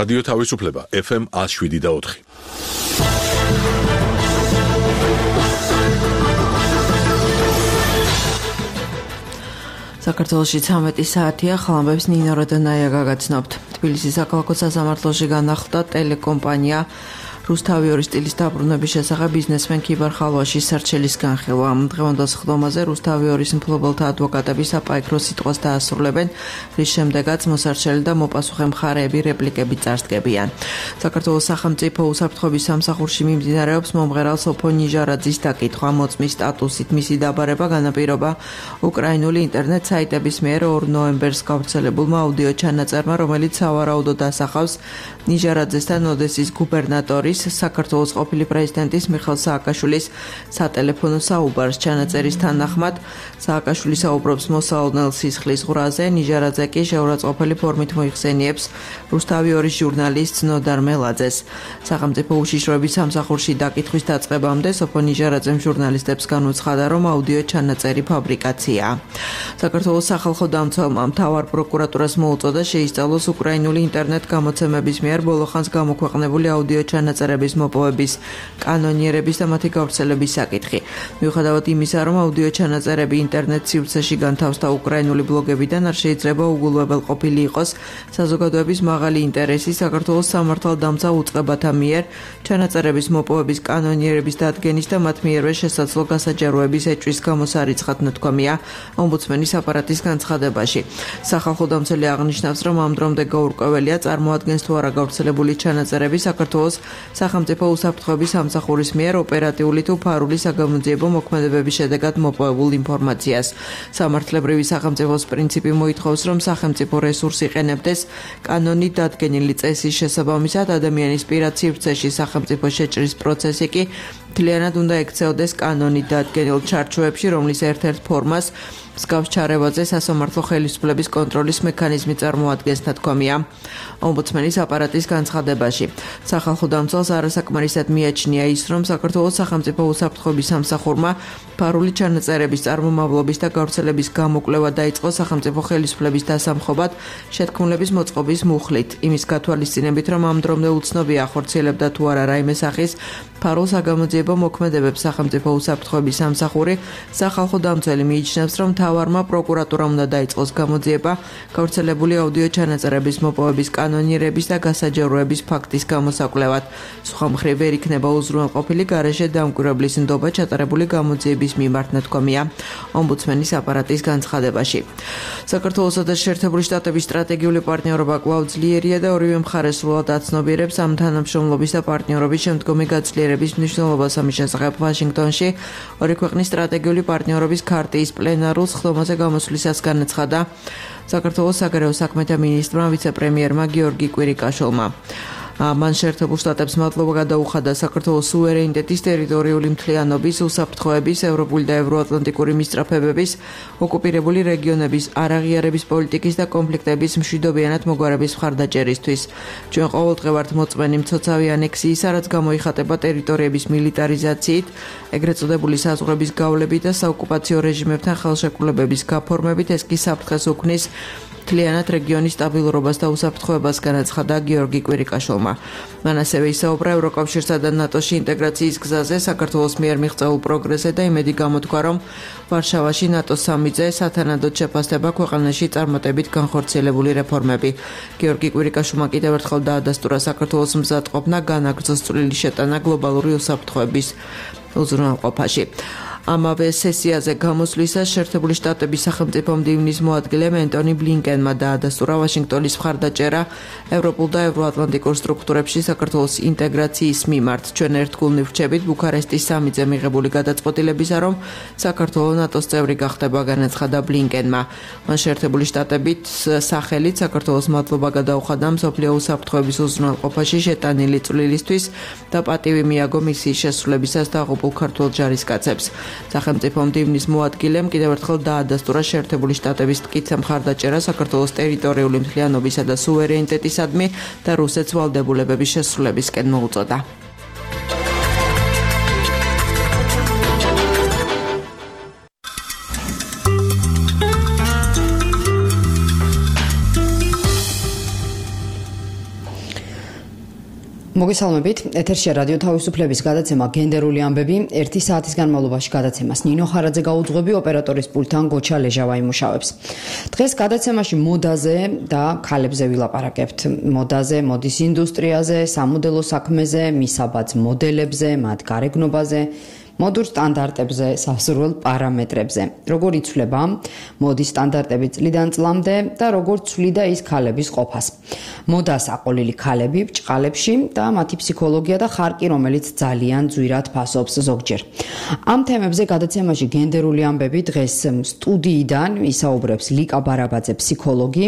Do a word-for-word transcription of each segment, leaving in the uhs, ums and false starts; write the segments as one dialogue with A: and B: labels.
A: რადიო თავისუფლება ეფ ემ one oh seven და four.
B: საქართველოში ცამეტი საათია, ხალხებს ნინო როდონაია გაგაცნობთ. თბილისის საქალაქო სასამართლოში განახლდა ტელეკომპანია რუსთავიორის სტილის დაბრუნების შესახებ ბიზნესმენ ქიბარ ხალვაშის სარჩელის განხილვა. დღევანდელ სხდომაზე რუსთავიორის მფლობელთა ადვოკატები საპაექრო სიტყვას დაასრულებენ, რის შემდეგაც მოსარჩელი და მოპასუხე მხარეები რეპლიკები წარსდგებიან. საქართველოს სახელმწიფო უსაფრთხოების სამსახურში მიმდინარეობს მომღერალ სოფო ნიჟარაძის დაკითხვა. მოწმის სტატუსით მისი დაბარება განაპირობა უკრაინული ინტერნეტ საიტების მიერ ორ ნოემბერს გავრცელებულმა აუდიო ჩანაწერმა, რომელიც სავარაუდოდ ასახავს ნიჟარაძესთან ოდესის გუბერნატორის საქართველოს ყოფილი პრეზიდენტის მიხეილ სააკაშვილის სატელეფონო საუბარს. ჩანაწერის თანახმად სააკაშვილი საუბრობს მოსალოდნელ სისხლის ზღვრაზე, ნიჟარაძე კი შეურაცხყოფელი ფორმით მოიხსენიებს რუსთავიორის ჟურნალისტ ნოდარ მელაძეს. სახელმწიფო უშიშროების სამსახურში დაკითხვის დაწყებამდე სოფო ნიჟარაძემ ჟურნალისტებს განუცხადა, რომ აუდიო ჩანაწერი ფაბრიკაციაა. საქართველოს სახალხო დამცველმა მთავარ პროკურატურას მოუწოდა შეისწავლოს უკრაინული ინტერნეტ გამოცემების მიერ ბოლოხანს გამოქვეყნებული აუდიო ჩანაწერების მოპოვების კანონიერების და მათი გავრცელების საკითხი. მიუხედავად იმისა, რომ აუდიო ჩანაწერები ინტერნეტ სივრცეში განთავსდა უკრაინული ბლოგებიდან, არ შეიძლება უგულვებელყოფილი იყოს საზოგადოების მაღალი ინტერესი საქართველოს სამართალდამცავ უწყებათა მიერ ჩანაწერების მოპოვების კანონიერების დადგენის და მათ მიერვე შესაძლო გასაჯაროების ეჭვის გამოსარიცხად ნათქვამია ომბუდსმენის აპარატის განცხადებაში. სახალხო დამცველი აღნიშნავს, რომ ამ დრომდე გაურკვეველია წარმოადგენს თუ არა გავრცელებული ჩანაწერები საქართველოს სახელმწიფო უსაფრთხოების სამსახურის მიერ ოპერატიული თუ ფარული საგამოძიებო მოქმედებების შედეგად მოპოვებულ ინფორმაციას. სამართლებრივი სახელმწიფოს პრინციპი მოითხოვს, რომ სახელმწიფო რესურსი იყენებდეს კანონით დადგენილი წესის შესაბამისად, ადამიანის პირად სივრცეში სახელმწიფო შეჭრის პროცესი კი მთლიანად უნდა ექცეოდეს კანონით დადგენილ ჩარჩოებში, რომლის ერთ-ერთ ფორმას მსგავს ჩარევაზე სასამართლო ხელისუფლების კონტროლის მექანიზმი წარმოადგენს, ნათქვამია ომბუდსმენის აპარატის განცხადებაში. სახალხო დამცველს არასაკმარისად მიაჩნია ის, რომ საქართველოს სახელმწიფო უსაფრთხოების სამსახურმა ფარული ჩანაწერების წარმომავლობის და გავრცელების გამოკვლევა დაიწყო სახელმწიფო ხელისუფლების დასამხობად შეთქმულების მოწყობის მუხლით. იმის გათვალისწინებით, რომ ამ დრომდე უცნობია ახორციელებდა თუ არა რაიმე სახის ფარულ საგამოძიებო მოქმედებებს სახელმწიფო უსაფრთხოების სამსახური, სახალხო დამცველი მიიჩნევს, რომ მთავარმა პროკურატურამ უნდა დაიწყოს გამოძიება გავრცელებული აუდიო ჩანაწერების მოპოვების კანონიერების და გასაჯაროების ფაქტის გამოსაკვლევად. სხვა მხრივ ვერ იქნება უზრუნველყოფილი გარეშე დამკვირვებლის ნდობა ჩატარებული გამოძიების მიმართ, ნათქვამია ომბუდსმენის აპარატის განცხადებაში. საქართველოსა და შეერთებული შტატების სტრატეგიული პარტნიორობა კვლავ ძლიერია და ორივე მხარე სრულად აცნობიერებს ამ თანამშრომლობის და პარტნიორობის შემდგომი გაცვლიერების მნიშვნელობას. ამის შესახებ ვაშინგტონში ორი ქვეყნის სტრატეგიული პარტნიორობის ქარტიის პლენარულ სხდომაზე გამოსვლისას განაცხადა საქართველოს საგარეო საქმეთა მინისტრმა ვიცე-პრემიერმა გიორგი კვირიკაშვილმა. მან შეერთებულ შტატებს მადლობა გადაუხადა საქართველოს სუვერენიტეტის, ტერიტორიული მთლიანობის, უსაფრთხოების, ევროპული და ევროატლანტიკური მისწრაფებების, ოკუპირებული რეგიონების არაღიარების პოლიტიკის და კონფლიქტების მშვიდობიანად მოგვარების მხარდაჭერისთვის. ჩვენ ყოველდღე ვართ მოწმენი მცოცავი ანექსიისა, რაც გამოიხატება ტერიტორიების მილიტარიზაციით, ეგრეთ წოდებული საზღვრების გავლებით და საოკუპაციო რეჟიმებთან ხელშეკრულებების გაფორმებით. ეს კი საფრთხეს უქმნის მთლიანად რეგიონის სტაბილურობას და უსაფრთხოებას, განაცხადა გიორგი კვირიკაშვილმა. მან ასევე ისაუბრა ევროკავშირსა და ნატოში ინტეგრაციის გზაზე საქართველოს მიერ მიღწეულ პროგრესზე და იმედი გამოთქვა, რომ ვარშავაში ნატოს სამი-წე სათანადოდ შეფასდება ქვეყანაში წარმატებით განხორციელებული რეფორმები. გიორგი კვირიკაშვილმა კიდევ ერთხელ დაადასტურა საქართველოს მზადყოფნა განაგრძოს წვლილი შეტანა გლობალური უსაფრთხოების უზრუნველყოფაში. ამავე სესიაზე გამოსვლისას შეერთებული შტატების სახელმწიფო მდივნის მოადგილე ენტონი ბლინკენმა დაადასტურა ვაშინგტონის მხარდაჭერა ევროპულ და ევროატლანტიკურ სტრუქტურებში საქართველოს ინტეგრაციის მიმართ. ჩვენ ერთგულნი ვრჩებით ბუქარესტის სამი-წე მიღებული გადაწყვეტილებისა, რომ საქართველო ნატოს წევრი გახდება, განაცხადა ბლინკენმა. მან შეერთებული შტატებით სახელით საქართველოს მადლობა გადაუხადა მსოფლიო უსაფრთხოების უზრუნველყოფაში შეტანილი წვლილისთვის და პატივი მიაგო მისიის შესრულებისას დაღუპულ ქართველ ჯარისკაცებს. სახელმწიფო მდივნის მოადგილემ კიდევ ერთხელ დაადასტურა შეერთებული შტატების მტკიცე მხარდაჭერა საქართველოს ტერიტორიული მთლიანობისა და სუვერენიტეტისადმი და რუსეთს ვალდებულებების შესრულებისკენ მოუწოდა.
C: მოგესალმებით, ეთერშია რადიო თავისუფლების გადაცემა გენდერული ამბები. ერთი საათის განმავლობაში გადაცემას ნინო ხარაძე გაუძღვები, ოპერატორის პულტთან გოჩა ლეჟავა იმუშავებს. დღეს გადაცემაში მოდაზე და ქალებზე ვილაპარაკებთ. მოდაზე, მოდის ინდუსტრიაზე, სამოდელო საქმეზე, მისაბაძ მოდელებზე, მათ გარეგნობაზე, მოდურ სტანდარტებზე, სასურველ პარამეტრებზე. როგორ იცვლება მოდის სტანდარტები წლიდან წლამდე და როგორ ცვლიდა ის ქალების ყოფას. მოდას აყოლილი ქალები ბჭყალებში და მათი ფსიქოლოგია და ხარკი, რომელიც ძალიან ძვირად ფასობს ზოგჯერ. ამ თემებზე გადაცემაში გენდერული ამბები დღეს სტუდიიდან ისაუბრებს ლიკა ბარაბაძე, ფსიქოლოგი.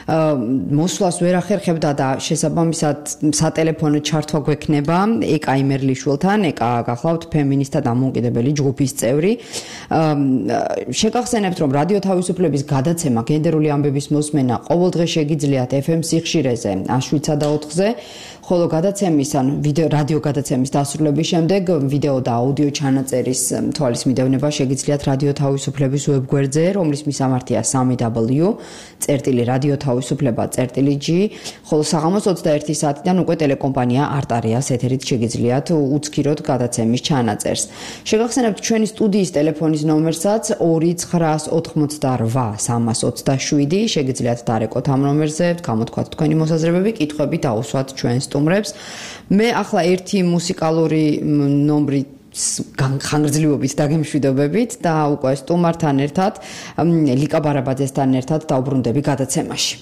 C: მოსვლას ვერ ახერხებდა და შესაბამისად სატელეფონო ჩართვა გვექნება ეკა იმერლიშვილთან. ეკა გახლავთ ფემინისტთა დამოუკიდებელი ჯგუფის წევრი. შეგახსენებთ, რომ რადიო თავისუფლების გადაცემა გენდერული ამბების მოსმენა ყოველდღე შეგიძლიათ ეფ ემ სიხშირეზე შვიდსა და ოთხზე, ხოლო გადაცემის ან ვიდეო რადიო გადაცემის დასრულების შემდეგ ვიდეო და აუდიო ჩანაწერის თვალის მიდევნება შეგიძლიათ რადიო თავისუფლების ვებგვერდზე, რომლის მისამართია სამი დაბლიუ წერტილი რადიო თავისუფლება წერტილი ჯი, ხოლო საღამოს ოცდაერთი საათიდან უკვე ტელეკომპანია არტარიას ეთერით შეგიძლიათ უცქიროთ გადაცემის ჩანაწერს. შეგახსენებთ ჩვენი სტუდიის ტელეფონის ნომერსაც ორი ცხრაას ოთხმოცდარვა სამას ოცდაშვიდი, შეგიძლიათ დარეკოთ ამ ნომერზე, გამოთქვათ თქვენი მოსაზრებები, კითხვები დაუსვათ ჩვენ სტუმრებს. მე ახლა ერთი მუსიკალური ნომრი ხანგრძლივობით დაგემშვიდობებით და უკვე სტუმართან ერთად, ლიკა ბარაბაძესთან ერთად დავბრუნდები გადაცემაში.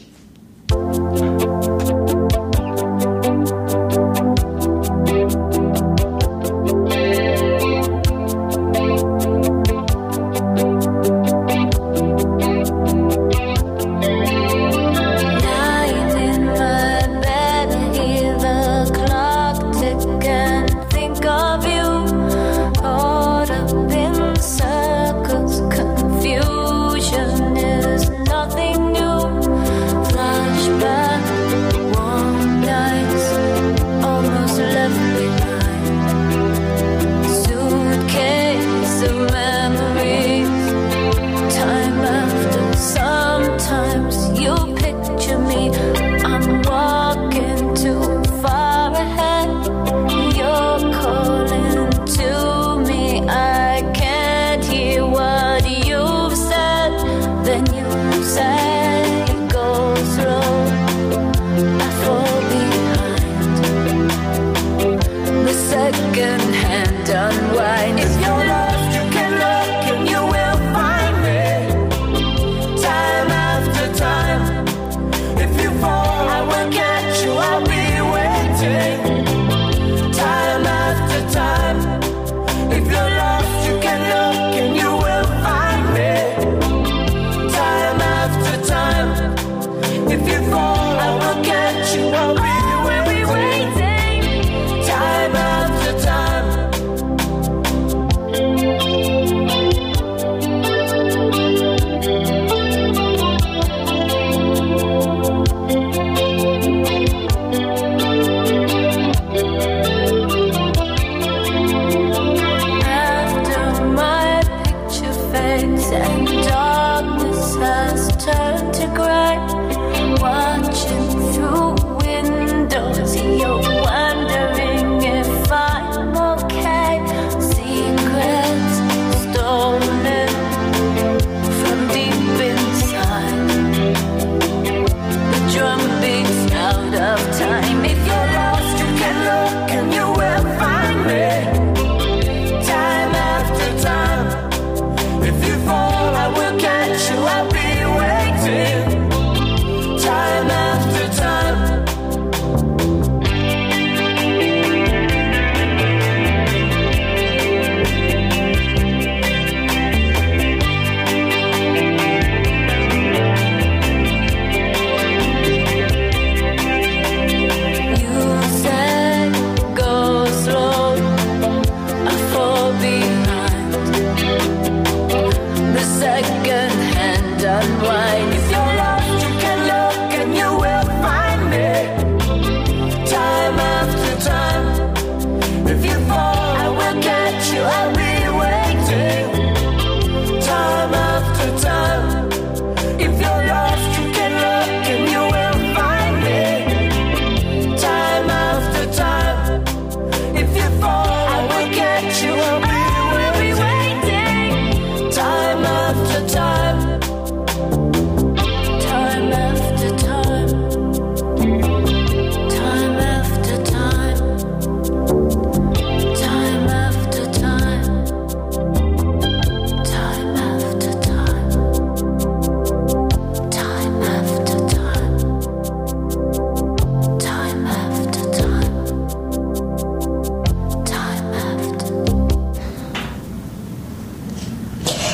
D: Time after time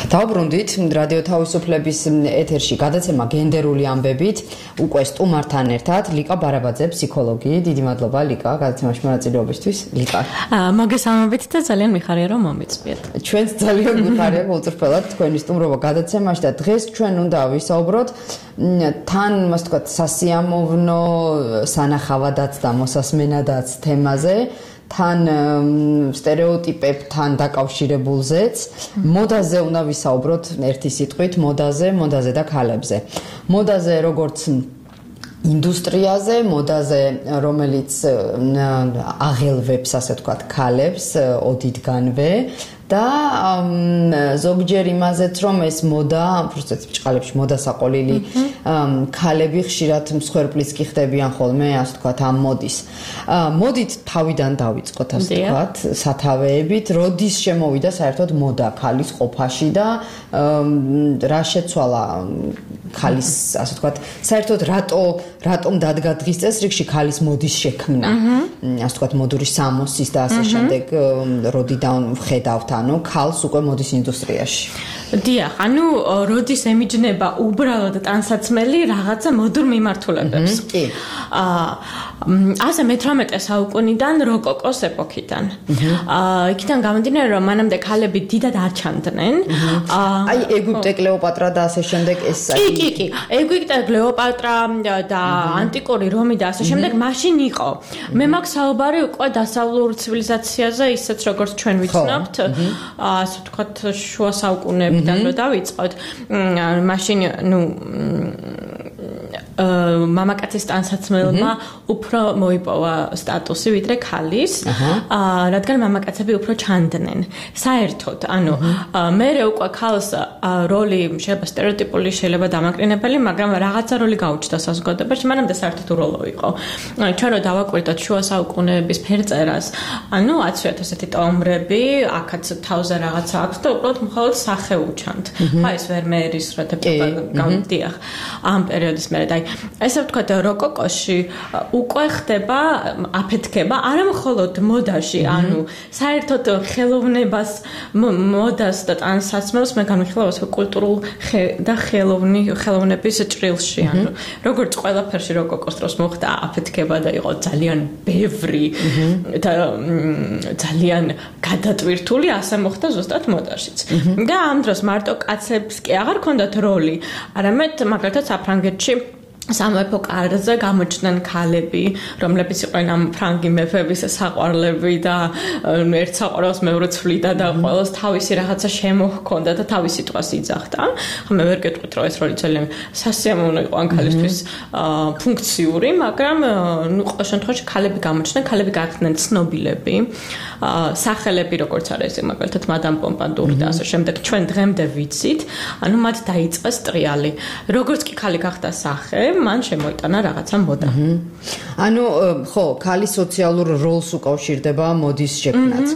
C: დავბრუნდით რადიო თავისუფლების ეთერში გადაცემა გენდერული ამბებით უკვე სტუმართან ერთად ლიკა ბარაბაძე ფსიქოლოგი. დიდი მადლობა ლიკა გადაცემაში მონაწილეობისთვის. ლიკა.
D: მოგესალმებით და ძალიან მიხარია რომ მომიწვიეთ.
C: ჩვენც ძალიან მიხარია გულწრფელად თქვენი სტუმრობა გადაცემაში და დღეს ჩვენ უნდა ვისაუბროთ თან მას თქვა სასიამოვნო სანახავადაც და მოსასმენადაც თემაზე. თან სტერეოტიპებთან დაკავშირებულზეც მოდაზე უნდა ვისაუბროთ ერთი სიტყვით მოდაზე, მოდაზე და ქალებზე. მოდაზე როგორც ინდუსტრიაზე, მოდაზე რომელიც აღელვებს ასე ვთქვათ ქალებს ოდითგანვე და ზოგჯერ იმაზეც რომ ეს მოდა, პროცესს ბჭყალებში მოდა საყოლილი ქალები ხშირად მსხვერპლის კი ხდებიან ხოლმე, ასე ვთქვათ, ამ მოდის. მოდით თავიდან დავიწყოთ, ასე ვთქვათ, სათავეებით, როდის შემოვიდა საერთოდ მოდა ქალის ყოფაში და რა შეცვალა ქალის, ასე ვთქვათ, საერთოდ რატო რატომ დადგა დღის წესრიგში ქალის მოდის შექმნა, ასე ვთქვათ, მოდური სამოსის და ასე შემდეგ, როდიდან ვხედავთ ანუ ქალს უკვე მოდის ინდუსტრიაში.
D: დიახ, ანუ როდის ემიჯნება უბრალოდ ტანსაცმელი რაღაცა მოდურ მიმართულებებს.
C: კი.
D: აა ასე მეთვრამეტე საუკუნიდან როკოკოს ეპოქიდან. აა იქიდან გამომდინარე რომ მანამდე ქალები დიდად არ ჩანდნენ.
C: აი ეგვიპტე კლეოპატრა და ასე შემდეგ ეს
D: კი, კი, კი. ეგვიპტე კლეოპატრა და ანტიკური რომი და ასე შემდეგ მაშინ იყო. მე მაქვს საუბარი უკვე დასავლურ ცივილიზაციაზე, ისეც როგორც ჩვენ ვიცნობთ. ასე ვთქვათ, შუა საუკუნეებიდან რო დავიწყოთ, მაშინ, ნუ მამაკაცის ტანსაცმელმა უფრო მოიპოვა სტატუსი ვიდრე ქალის, რადგან მამაკაცები უფრო ჩანდნენ. საერთოდ, ანუ მე უკვე ქალს როლი შეიძლება სტერეოტიპული, შეიძლება დამაკრინებელი, მაგრამ რაღაცა როლი გაუჩნდა საზოგადოებაში, მანამდე საერთოდ როლო იყო. ჩვენ რო დავაკვირდოთ შუა საუკუნეების ფერწერას, ანუ აცვიათ ესეთი ტომბრები, აქაც თავზე რაღაცა აქვს და უბრალოდ მხოლოდ სახე უჩანთ. ხა ეს ვერმეერის როთები გამოდიახ ამ პერიოდის მერე და ესე ვთქვათ როკოკოში უკვე ხდება აფეთქება არა მხოლოდ მოდაში, ანუ საერთოდ ხელოვნებას, მოდას და ტანსაცმელს მე განვიხილავ კულტურულ და ხელოვნი ხელოვნების ჭრილში, ანუ როგორც ყველაფერში როკოკოს დროს მოხდა აფეთქება და იყო ძალიან ბევრი და ძალიან გადატვირთული, ასე მოხდა ზუსტად მოდაშიც. და ამ დროს მარტო კაცებს კი აღარ ქონდათ როლი, არამედ მაგალითად საფრანგეთში სამეფო კარზე გამოჩნდნენ ქალები, რომლებიც იყვნენ ამ ფრანგი მეფების საყვარლები და ერთ საყვარელს მეორე ცვლიდა და ყველას თავისი რაღაცა შემოჰქონდა და თავისი თვას იძახდა. ხა მე ვერ გეტყვით, რომ ეს როლი ძალიან სასიამოვნო იყო ან ქალისთვის ფუნქციური, მაგრამ ნუ ყოველ შემთხვევაში ქალები გამოჩნდნენ, ქალები გახდნენ ცნობილები, სახელები როგორც არის მაგალითად მადამ პომპადური და ასე შემდეგ ჩვენ დღემდე ვიცით, ანუ მათ დაიწყეს ტრიალი. როგორც კი ქალი გახდა სახე მან შემოიტანა რაღაცა მოდა.
C: ანუ ხო, ქალის სოციალურ როლს უკავშირდება მოდის შექმნაც.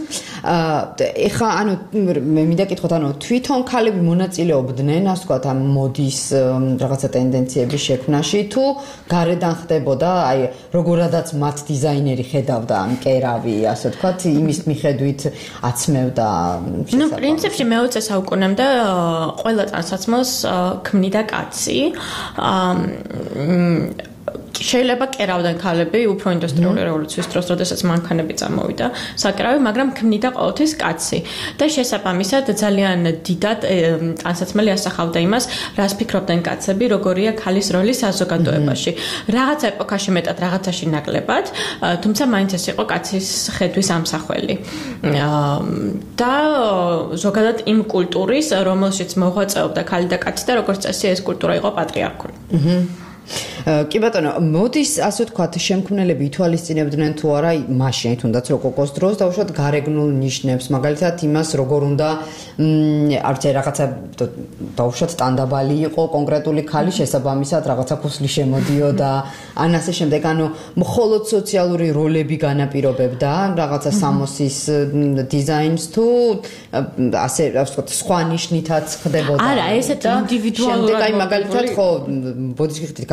C: ეხა ანუ მე მინდა კითხოთ, ანუ თვითონ ქალები მონაწილეობდნენ, ასე ვთქვათ, ამ მოდის რაღაცა ტენდენციების შექმნაში თუ გარედან ხდებოდა, აი როგორადაც მათ დიზაინერი ხედავდა ამ კერავი, ასე ვთქვათ, იმის მიხედვით აცმევდა.
D: ნუ პრინციპში მეოცე საუკუნემდე ყველა ტანსაცმელს ქმნიდა კაცი. შეიძლება კერავდნენ ქალები უფრო ინდუსტრიული რევოლუციის დროს, როდესაც მანქანები წამოვიდა საკერავი, მაგრამ ქმნიდა ყოველთვის კაცი. და შესაბამისად ძალიან დიდად ტანსაცმელი ასახავდა იმას, რას ფიქრობდნენ კაცები, როგორია ქალის როლი საზოგადოებაში. რაღაცა ეპოქაში მეტად, რაღაცაში ნაკლებად, თუმცა მაინც ეს იყო კაცის ხედვის ამსახველი. და ზოგადად იმ კულტურის, რომელშიც მოღვაწეობდა ქალი და კაცი და როგორც წესი ეს კულტურა იყო პატრიარქული.
C: კი ბატონო, მოდის ასე ვთქვათ, შემქმნელები ითვალისწინებდნენ თუ არა მაშინ თუნდაც როკოკოს დროს დაუშვათ გარეგნულ ნიშნებს, მაგალითად იმას როგორ უნდა არ ვიცი რაღაცა დაუშვათ ტანდაბალი იყო კონკრეტული ქალი შესაბამისად რაღაცა ქუსლი შემოდიოდა ან ასე შემდეგ, ანუ მხოლოდ სოციალური როლები განაპირობებდა რაღაცა სამოსის დიზაინს თუ ასე ვთქვათ სხვა ნიშნითაც ხდებოდა.
D: არა, ესეთ ინდივიდუალურად
C: აი მაგალითად ხო ბოდიშქრიფტით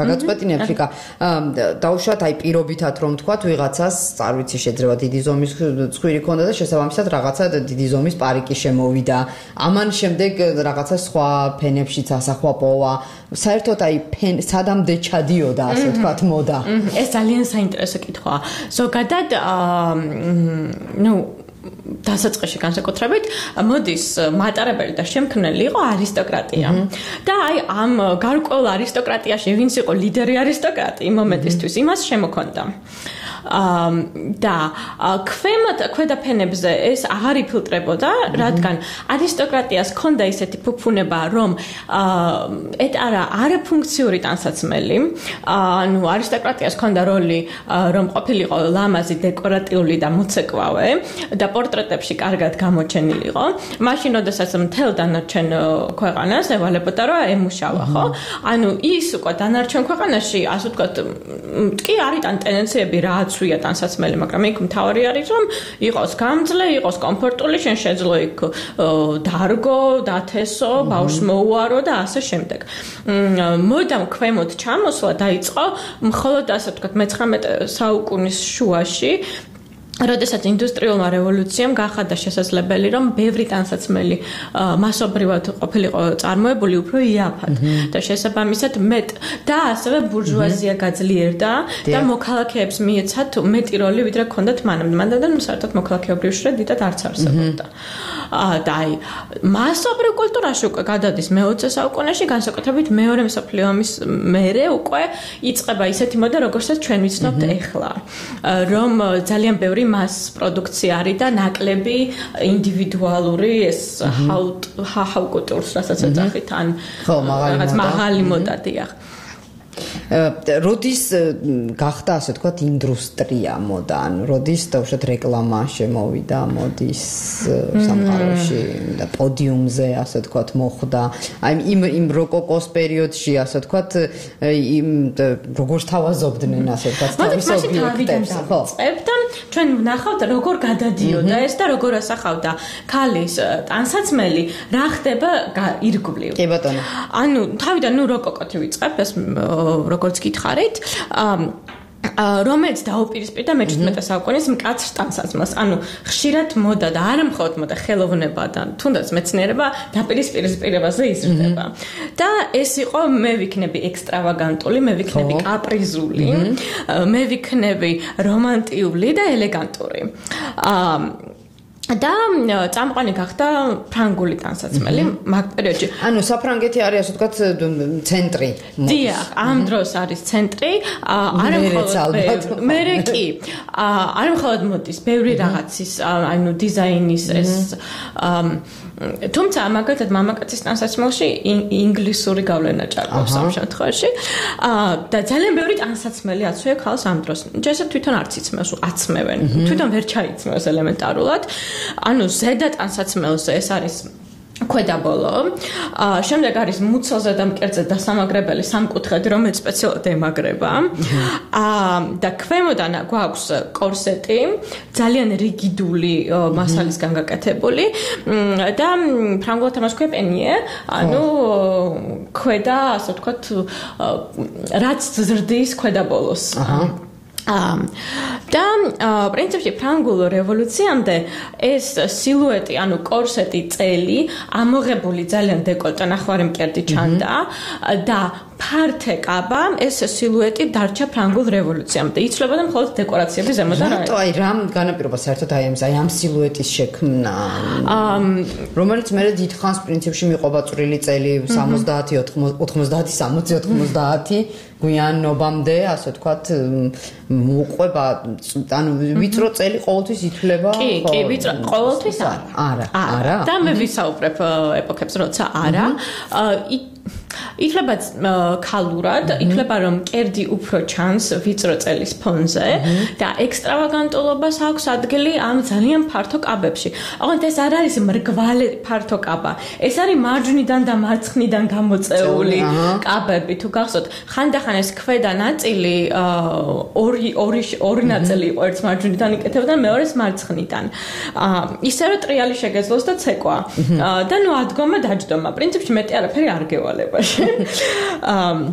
C: გაგაწყვეტინებ ფიკა დაუშვათ აი პირობითად რომ თქვათ ვიღაცას არ ვიცი შეიძლება დიდი ზომის ცხვირი ქონდა და შესაბამისად რაღაცა დიდი ზომის პარიკი შემოვიდა ამან შემდეგ რაღაცა სხვა ფენებშიც ასახვა პოვა საერთოდ აი ფენ სადამდე ჩადიოდა ასე ვთქვათ მოდა
D: ეს ძალიან საინტერესო კითხვაა ზოგადად ნუ დასაწყისში განსაკუთრებით მოდის მატარებელი და შემქმნელი იყო არისტოკრატია და აი ამ გარკვეულ არისტოკრატიაში ვინც იყო ლიდერი არისტოკრატი იმ მომენტისთვის იმას შემოქონდა და ქვემოთ ქვედაფენებზე ეს აღარ იფილტრებოდა რადგან არისტოკრატიას ჰქონდა ისეთი ფუფუნება რომ ეტარა არაფუნქციური ტანსაცმელი ანუ არისტოკრატიას ჰქონდა როლი რომ ყოფილიყო ლამაზი დეკორატიული და მოცეკვავე და პორტრეტებში კარგად გამოჩენილიყო მაშინ როდესაც მთელ დანარჩენ ქვეყანას ევალებოდა რომ ემუშავა ხო ანუ ის უკვე დანარჩენ ქვეყანაში ასე ვთქვათ კი არიდან ტენდენციები რაც ვია ტანსაცმელი, მაგრამ იქ მთავარი არის რომ იყოს გამძლე, იყოს კომფორტული, შენ შეძლო იქ დარგო, დათესო, ბავშვს მოუარო და ასე შემდეგ. მოდამ ქვემოთ ჩამოსვლა დაიწყო მხოლოდ ასე ვთქვათ მეცხრამეტე საუკუნის შუაში როდესაც ინდუსტრიულმა რევოლუციამ გახადა შესაძლებელი რომ ბევრი ტანსაცმელი მასობრივად ყოფილიყო წარმოებული უფრო იაფად და შესაბამისად მეტ და ასევე ბურჟუაზია გაძლიერდა და მოქალაქეებს მიეცათ მეტი როლი ვიდრე ჰქონდათ მანამდე მანამდე საერთოდ მოქალაქეობრივი შრე დიდად არც არსებობდა და აი მასობრივ კულტურაში უკვე გადადის მეოცე საუკუნეში განსაკუთრებით მეორე მსოფლიო ომის მერე უკვე იწყება ისეთი მოდა როგორცაც ჩვენ ვიცნობთ ეხლა რომ ძალიან ბევრი მას პროდუქცია არის და ნაკლები ინდივიდუალური ეს ჰაუ კულტურს რასაც ეძახით ან რაღაც მაღალი მოდა დიახ როდის გახდა ასე ვთქვათ ინდუსტრია მოდა ან როდის დაუშვათ რეკლამა შემოვიდა მოდის სამყაროში და პოდიუმზე ასე ვთქვათ მოხვდა აი იმ იმ როკოკოს პერიოდში ასე ვთქვათ იმ როგორ თავაზობდნენ ასე ვთქვათ თავის ობიექტებს ხო წერდა ჩვენ ვნახავთ როგორ გადადიოდა ეს და როგორ ასახავდა ქალის ტანსაცმელი რა ხდება ირგვლივ
C: კი ბატონო
D: ანუ თავიდან ნუ როკოკოთი ვიწყებ ეს როგორც გითხარით რომელიც დაუპირისპირდა მეჩვიდმეტე საუკუნის მკაცრ ტანსაცმელს. ანუ ხშირად მოდა და არა მხოლოდ მოდა ხელოვნება და თუნდაც მეცნიერება დაპირისპირებაზე იზრდება. და ეს იყო მე ვიქნები ექსტრავაგანტული, მე ვიქნები კაპრიზული, მე ვიქნები რომანტიული და ელეგანტური. აა და წამყვანი გახდა ფრანგული ტანსაცმელი მაგ პერიოდში.
C: ანუ საფრანგეთი არის ასე ვთქვათ ცენტრი.
D: დიახ, ამ დროს არის ცენტრი, არა მხოლოდ მერე კი. არა მხოლოდ მოდის ბევრი რაღაცის, ანუ დიზაინის ეს თუმცა მაგალითად მამაკაცის ტანსაცმელში ინგლისური გავლენა ჭარბობს ამ შემთხვევაში. და ძალიან ბევრი ტანსაცმელი აცვია ქალს ამ დროს. ჯერ თვითონ არც იცმევს, აცმევენ. თვითონ ვერ ჩაიცმევს ელემენტარულად. ანუ ზედა ტანსაცმელზე ეს არის ქვედაბოლო. აა შემდეგ არის მუცელზე და მკერდზე დასამაგრებელი სამკუთხედი, რომელიც სპეციალურად ემაგრება. აა და ქვემოდან გვაქვს კორსეტი, ძალიან რიგიდული მასალისგან გაკეთებული და ფრანგულად ამას ქვია პენიე, ანუ ქვედა, ასე ვთქვათ, რაც ზრდის ქვედაბოლოს. აჰა და პრინციპში ფრანგულ რევოლუციამდე ეს სილუეტი, ანუ კორსეტი წელი, ამოღებული ძალიან დეკოლტე ნახევარი მკერდი ჩანდა და ფართე კაბა ეს სილუეტი დარჩა ფრანგულ რევოლუციამდე. იცვლებოდა მხოლოდ დეკორაციების ზემოდან.
C: რატო აი რამ განაპირობა საერთოდ აი ამს, აი ამ სილუეტის შექმნა? რომელიც მე დიდხანს პრინციპში მიყვება წვრილი წელი სამოცდაათი ოთხმოცდაათი სამოცი ოთხმოცდაათი გვიანობამდე, ასე ვთქვათ, მოყვება, ანუ ვიწრო წელი ყოველთვის ითვლება?
D: კი, კი, ვიწრო ყოველთვის
C: არა. არა.
D: და მე ვისაუბრებ ეპოქებს, როცა არა. ითვლება ქალურად, ითვლება რომ მკერდი უფრო ჩანს ვიწრო წელის ფონზე და ექსტრავაგანტულობას აქვს ადგილი ამ ძალიან ფართო კაბებში. ოღონდ ეს არ არის მრგვალი ფართო კაბა. ეს არის მარჯვნიდან და მარცხნიდან გამოწეული კაბები. თუ გახსოვთ, ხანდახან ეს ქვედა ნაწილი ორი ორი ორი ნაწილი იყო, ერთს მარჯვნიდან იკეთებდა, მეორეს მარცხნიდან. ისევე ტრიალი შეგეძლოს და ცეკვა. და ნუ ადგომა დაჯდომა. პრინციპში მეტი არაფერი არ გევალება.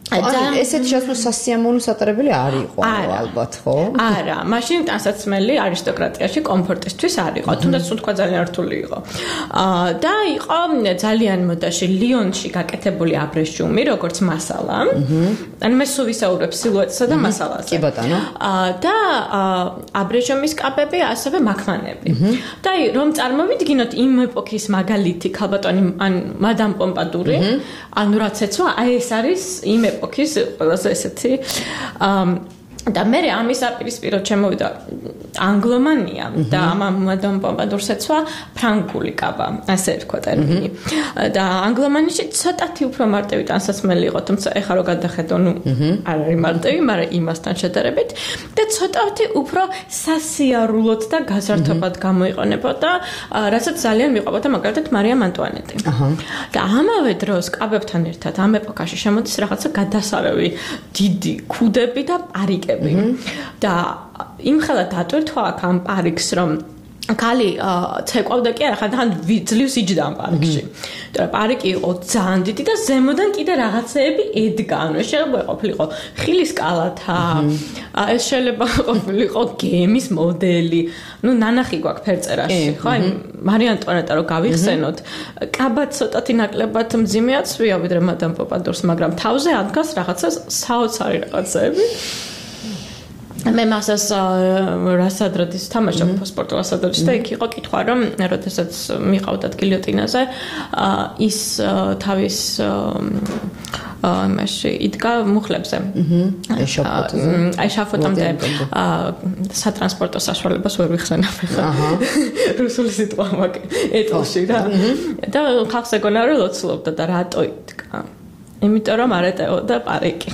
C: აი ესეთი შესაძლოა სასიამოვნო სატარებელი არ იყო ალბათ ხო?
D: არა, მაშინ ტანსაცმელი არისტოკრატიაში კომფორტისთვის არ იყო, თუნდაც თქვა ძალიან რთული იყო. აა და იყო ძალიან მოდაში ლიონში გაკეთებული აბრეშუმი, როგორც მასალა. ანუ მე სულ ვისაუბრებ სილუეტსა და მასალაზე.
C: კი ბატონო.
D: აა და აბრეშუმის კაპები, ასევე მაქმანები. და რომ წარმოვიდგინოთ იმ ეპოქის მაგალითი, ქალბატონი ან მადამ პომპადური, ანუ რაც ეცვა, აი ეს არის იმ ეპოქის ყველაზე ესეთი და მე ამის აპირისპიროდ შემოვიდა ანგლომანია და მადამ პომპადურს ეცვა ფრანგული კაბა, ასე ვთქვა ტერმინი. და ანგლომანიაში ცოტათი უფრო მარტივი ტანსაცმელი იყო, თუმცა ეხლა რო გადახედო, ნუ არ არის მარტივი, მაგრამ იმასთან შედარებით და ცოტათი უფრო სასიარულოდ და გაზართობად გამოიყენებოდა, რასაც ძალიან მიყვებოდა მაგალითად მარიამ ანტუანეტი. და ამავე დროს კაბებთან ერთად ამ ეპოქაში შემოდის რაღაცა გადასარევი დიდი ქუდები და პარიკები. და იმხელა დატვირთვა აქ ამ პარიკს, რომ კალი ცეკვავდა კი არა, ხან ძლივს იჯდა ამ პარკში. და პარკი იყო ძალიან დიდი და ზემოდან კიდე რაღაცეები ედგა. ანუ შეიძლება ყოფილიყო ხილის კალათა, ეს შეიძლება ყოფილიყო გემის მოდელი. ნუ ნანახი გვაქვს ფერწერაში, ხო? აი მარია ანტუანეტა რო გავიხსენოთ, კაბა ცოტათი ნაკლებად მძიმეაცვია ვიდრე მადამ პომპადურს, მაგრამ თავზე ადგას რაღაცა საოცარი რაღაცეები. მე მასას რასადროდის თამაშობ სპორტულ ასადროდის და იქ იყო კითხვა, რომ როდესაც მიყავდათ გილიოტინაზე, ის თავის იმაში იდგა მუხლებზე.
C: ეშაფოტზე.
D: ეშაფოტამდე სატრანსპორტო საშუალებას ვერ ვიხსენებ ხა. რუსული სიტყვა მაქვს ეტლში რა. და ხალხს ეგონა რომ ლოცულობდა და რატო იდგა? იმიტომ რომ არ ეტეოდა პარიკი.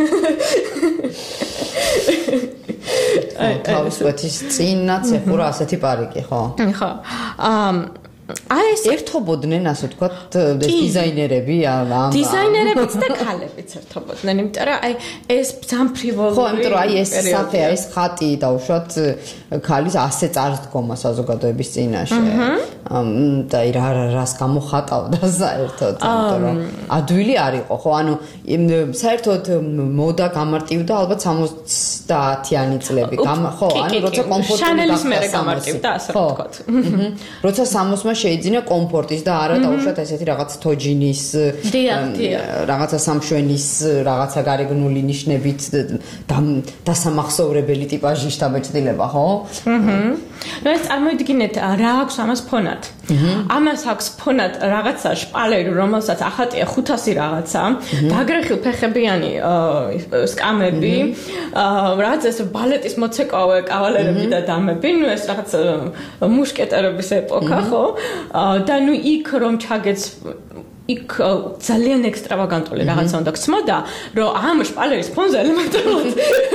C: თავისუფლების წინაც ეხურა ასეთი პარიკი, ხო?
D: ხო. აა აი ეს
C: ერთობოდნენ, ასე ვთქვათ, დიზაინერები, ამ
D: დიზაინერებიც და ქალებიც ერთობოდნენ, იმიტომ რომ აი ეს ზამფრივოლი
C: ხო, იმიტომ რომ აი ეს საფე, ეს ხატი დაუშვათ ქალის ასე წარდგომა საზოგადოების წინაშე. და რა რას გამოხატავდა საერთოდ, იმიტომ რომ ადვილი არ იყო, ხო? ანუ საერთოდ მოდა გამარტივდა ალბათ სამოცდაათიანი წლები, ხო? ანუ როცა კომფორტული
D: შანელის მერე გამარტივდა, ასე ვთქვათ.
C: როცა სამოცმა შეიძინა კომფორტის და არა დაუშვათ ესეთი რაღაც თოჯინის რაღაცა სამშვენის რაღაცა გარეგნული ნიშნებით დასამახსოვრებელი ტიპაჟის დამეჭდილება, ხო?
D: ნუ ეს წარმოიდგინეთ რა აქვს ამას ფონად. ამას აქვს ფონად რაღაცა შპალერი, რომელსაც ახატია ხუთასი რაღაცა, დაგრეხილ ფეხებიანი სკამები, რაღაც ეს ბალეტის მოცეკვავე კავალერები და დამები, ნუ ეს რაღაც მუშკეტერების ეპოქა, ხო? და ნუ იქ რომ ჩაგეც იქ ძალიან ექსტრავაგანტული რაღაცა უნდა გცმოდა, რომ ამ შპალერის ფონზე ელემენტარულად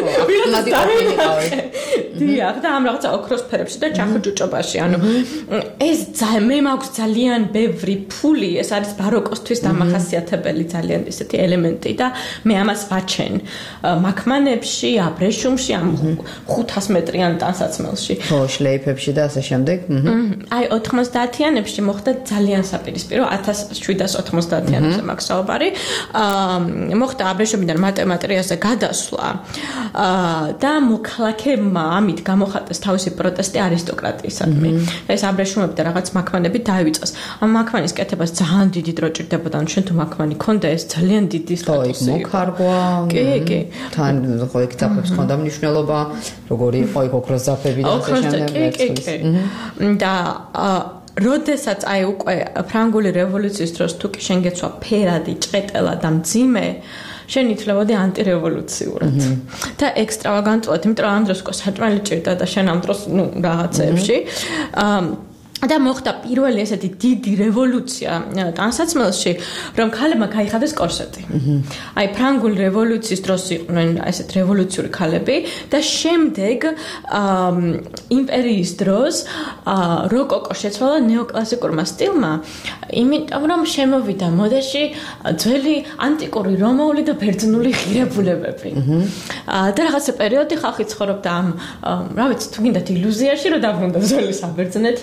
D: დიახ, და ამ რაღაცა ოქროს ფერებში და ჩახუჭუჭობაში, ანუ ეს მე მაქვს ძალიან ბევრი ფული, ეს არის ბაროკოსთვის დამახასიათებელი ძალიან ესეთი ელემენტი და მე ამას ვაჩენ მაქმანებში, აბრეშუმში, ამ ხუთას მეტრიან ტანსაცმელში.
C: ხო, შლეიფებში და ასე შემდეგ.
D: აი ოთხმოცდაათიანებში მოხდა ძალიან საპირისპირო ათას შვიდას ოთხმოცდაათიანებზე მაქვს საუბარი. მოხდა აბრეშუმიდან მატემატიკაზე გადასვლა და მოქალაქეებმა ამით გამოხატეს თავისი პროტესტი არისტოკრატიისადმი. ეს აბრეშუმები და რაღაც მაქმანები დაივიწყეს. ამ მაქმანის კეთებას ძალიან დიდი დრო ჭირდებოდა, ანუ შენ თუ მაქმანი ქონდა, ეს ძალიან დიდი სტატუსი იყო.
C: მოხარგვა. კი, კი. თან ხო იქ ძაფებს ქონდა მნიშვნელობა, როგორი იყო იქ ოქროს ძაფები და ასე შემდეგ.
D: და როდესაც აი უკვე ფრანგული რევოლუციის დროს თუ კი შენ გეცვა ფერადი, ჭყეტელა და მძიმე, შენ ითვლებოდი ანტირევოლუციურად. და ექსტრავაგანტულად, იმიტომ რომ ამ დროს უკვე საჭმელი ჭირდა და შენ ამ დროს, ნუ, რაღაცეებში. და მოხდა პირველი ესეთი დიდი რევოლუცია ტანსაცმელში, რომ ქალებმა გაიხადეს კორსეტი. აი ფრანგული რევოლუციის დროს იყვნენ ესეთ რევოლუციური ქალები და შემდეგ იმპერიის დროს როკოკო შეცვალა ნეოკლასიკურმა სტილმა, იმიტომ რომ შემოვიდა მოდაში ძველი ანტიკური რომაული და ბერძნული ღირებულებები. და რაღაცა პერიოდი ხალხი ცხოვრობდა ამ, რა ვიცი, თუ გინდათ ილუზიაში, რომ დაბრუნდა ძველი საბერძნეთი და შესაბამისად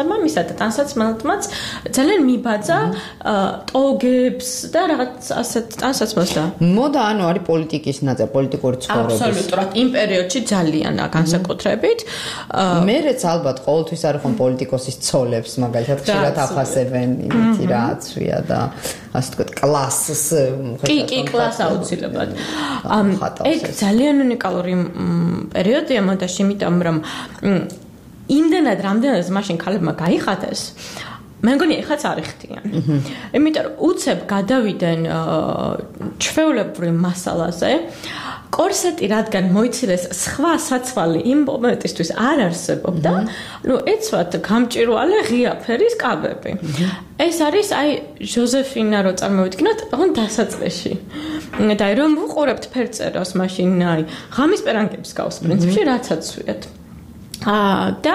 D: შესაბამისად ტანსაცმელთმაც ძალიან მიბაძა ტოგებს და რაღაც ასეთ ტანსაცმელს და
C: მოდა ანუ არის პოლიტიკის ნაწილი, პოლიტიკური ცხოვრების.
D: აბსოლუტურად იმ პერიოდში ძალიან განსაკუთრებით.
C: მერეც ალბათ ყოველთვის არ ხომ პოლიტიკოსის ცოლებს, მაგალითად, ხშირად ახასებენ, იმითი რა აცვია და ასე ვთქვათ, კლასს
D: კი, კი, კლას აუცილებლად. ეგ ძალიან უნიკალური პერიოდია მოდაში, იმიტომ რომ იმდენად რამდენად მაშინ ქალებმა გაიხადეს მე მგონი ეხაც არ იხდიან. იმიტომ რომ უცებ გადავიდნენ ჩვეულებრივ მასალაზე კორსეტი რადგან მოიცილეს სხვა საცვალი იმ მომენტისთვის არ არსებობდა, ნუ ეცვათ გამჭვირვალე ღია ფერის კაბები. ეს არის აი ჟოზეფინა რო წარმოვიდგინოთ, ოღონ დასაწყისში. და რომ ვუყურებთ ფერწერას მაშინ აი ღამის პერანგების გავს პრინციპში რაც აცვიათ. აა და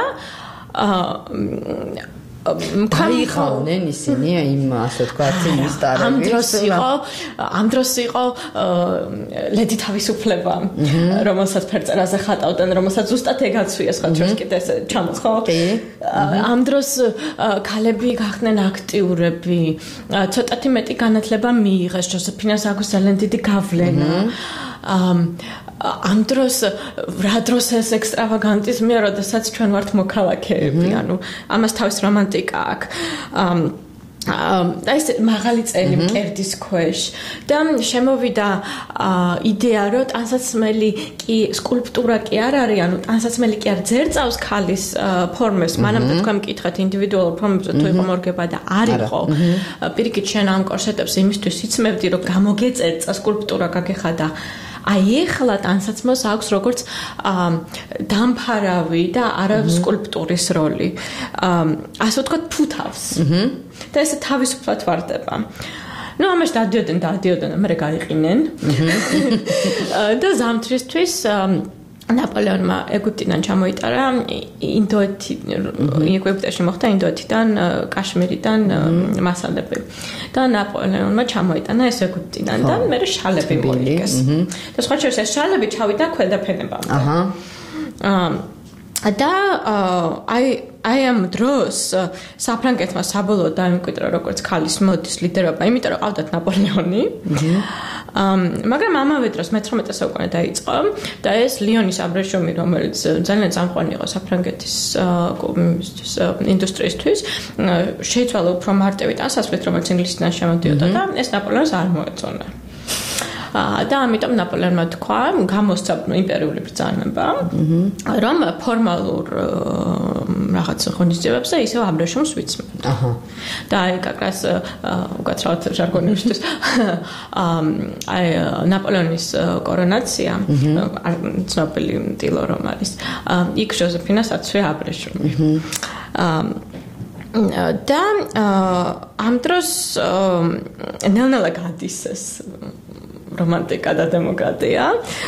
D: აა
C: გაიხავნენ ისინი იმ ასე ვთქვათ ინსტარები.
D: ამ დროს იყო, ამ დროს იყო ლედი თავისუფლება, რომელსაც ფერწერაზე ხატავდნენ, რომელსაც ზუსტად ეგაცვიეს ხა ჩვენს კიდე ეს ჩამოც ხო? ამ დროს ქალები გახდნენ აქტიურები, ცოტათი მეტი განათლება მიიღეს, ჟოზეფინას აქვს ძალიან დიდი გავლენა. ამ დროს რა დროს ეს ექსტრავაგანტიზმია, როდესაც ჩვენ ვართ მოქალაქეები, ანუ ამას თავის რომანტიკა აქვს. და ეს მაღალი წელი მკერდის ქვეშ და შემოვიდა იდეა, რომ ტანსაცმელი კი სკულპტურა კი არ არის, ანუ ტანსაცმელი კი არ ძერწავს ქალის ფორმებს, მანამდე თქვენ მკითხეთ ინდივიდუალურ ფორმებზე თუ იყო მორგება და არ იყო. პირიქით შენ ამ კორსეტებს იმისთვის იცმევდი, რომ გამოგეწერწა სკულპტურა გაგეხადა. აი ეხლა ტანსაცმელს აქვს როგორც დამფარავი და არა სკულპტურის როლი. ასე ვთქვათ, ფუთავს. და ეს თავისუფლად ვარდება. ნუ ამაში დადიოდნენ და დადიოდნენ, მე გაიყინენ. და ზამთრისთვის ნაპოლეონმა ეგვიპტიდან ჩამოიტარა ინდოეთი, ეგვიპტეში მოხდა ინდოეთიდან, კაშმირიდან მასალები. და ნაპოლეონმა ჩამოიტანა ეს ეგვიპტიდან და მე შალები მოიგეს. და სხვა შორის ეს შალები ჩავიდა ქვედა-ფენებამდე. აჰა. და აი აი ამ დროს საფრანგეთმა საბოლოოდ დაიმკვიდრა როგორც ქალის მოდის ლიდერობა, იმიტომ რომ ყავდათ ნაპოლეონი. მაგრამ ამავე დროს მეცხრამეტე საუკუნე დაიწყო და ეს ლიონის აბრეშუმი, რომელიც ძალიან წამყვანი იყო საფრანგეთის ინდუსტრიისთვის, შეიცვალა უფრო მარტივი ტანსაცმლით, რომელიც ინგლისიდან შემოდიოდა და ეს ნაპოლეონს არ მოეწონა. და ამიტომ ნაპოლეონმა თქვა, გამოსცა იმპერიული ბრძანება, რომ ფორმალურ რაღაც ღონისძიებებზე ისევ აბრეშუმს ვიცმევ. აჰა. და აი კაკას უკაცრავად ჟარგონისთვის აი ნაპოლეონის კორონაცია, ცნობილი ტილო რომ არის, იქ ჟოზეფინას აცვია აბრეშუმი. და ამ დროს ნელ-ნელა გადის ეს რომანტიკა და დემოკრატია.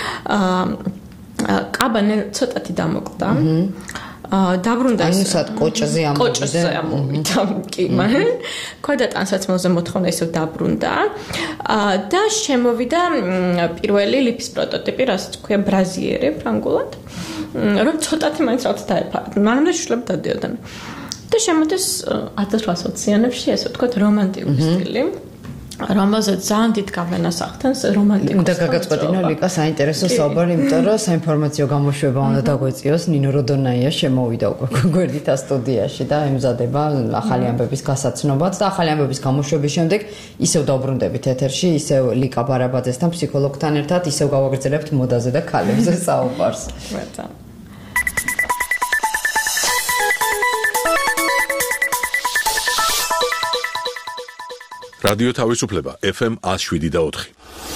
D: კაბანე ცოტათი დამოკდა. დაბრუნდა
C: ისეთ კოჭზე ამოვიდა.
D: კოჭზე ამოვიდა. კი, მაგრამ ქვედა ტანსაცმელზე მოთხოვნა ისევ დაბრუნდა. და შემოვიდა პირველი ლიფის პროტოტიპი, რასაც ქვია ბრაზიერი ფრანგულად, რომ ცოტათი მაინც რაღაც დაეფარა. მანამდე შუშლები დადიოდნენ. და შემოდის ათას რვაასოციანებში, ესე ვთქვათ, რომანტიკული სტილი. რომელზეც ძალიან დიდ გავლენას ახდენს რომანტიკული.
C: და გაგაწყვეტინა ლიკა საინტერესო საუბარი, იმიტომ რომ საინფორმაციო გამოშვება უნდა დაგვეწიოს. ნინო როდონაია შემოვიდა უკვე გვერდით სტუდიაში და ემზადება ახალი ამბების გასაცნობად და ახალი ამბების გამოშვების შემდეგ ისევ დავბრუნდებით ეთერში, ისევ ლიკა ბარაბაძესთან, ფსიქოლოგთან ერთად, ისევ გავაგრძელებთ მოდაზე და ქალებზე საუბარს.
D: მერტა.
A: რადიო თავისუფლება ეფ ემ one oh seven და four.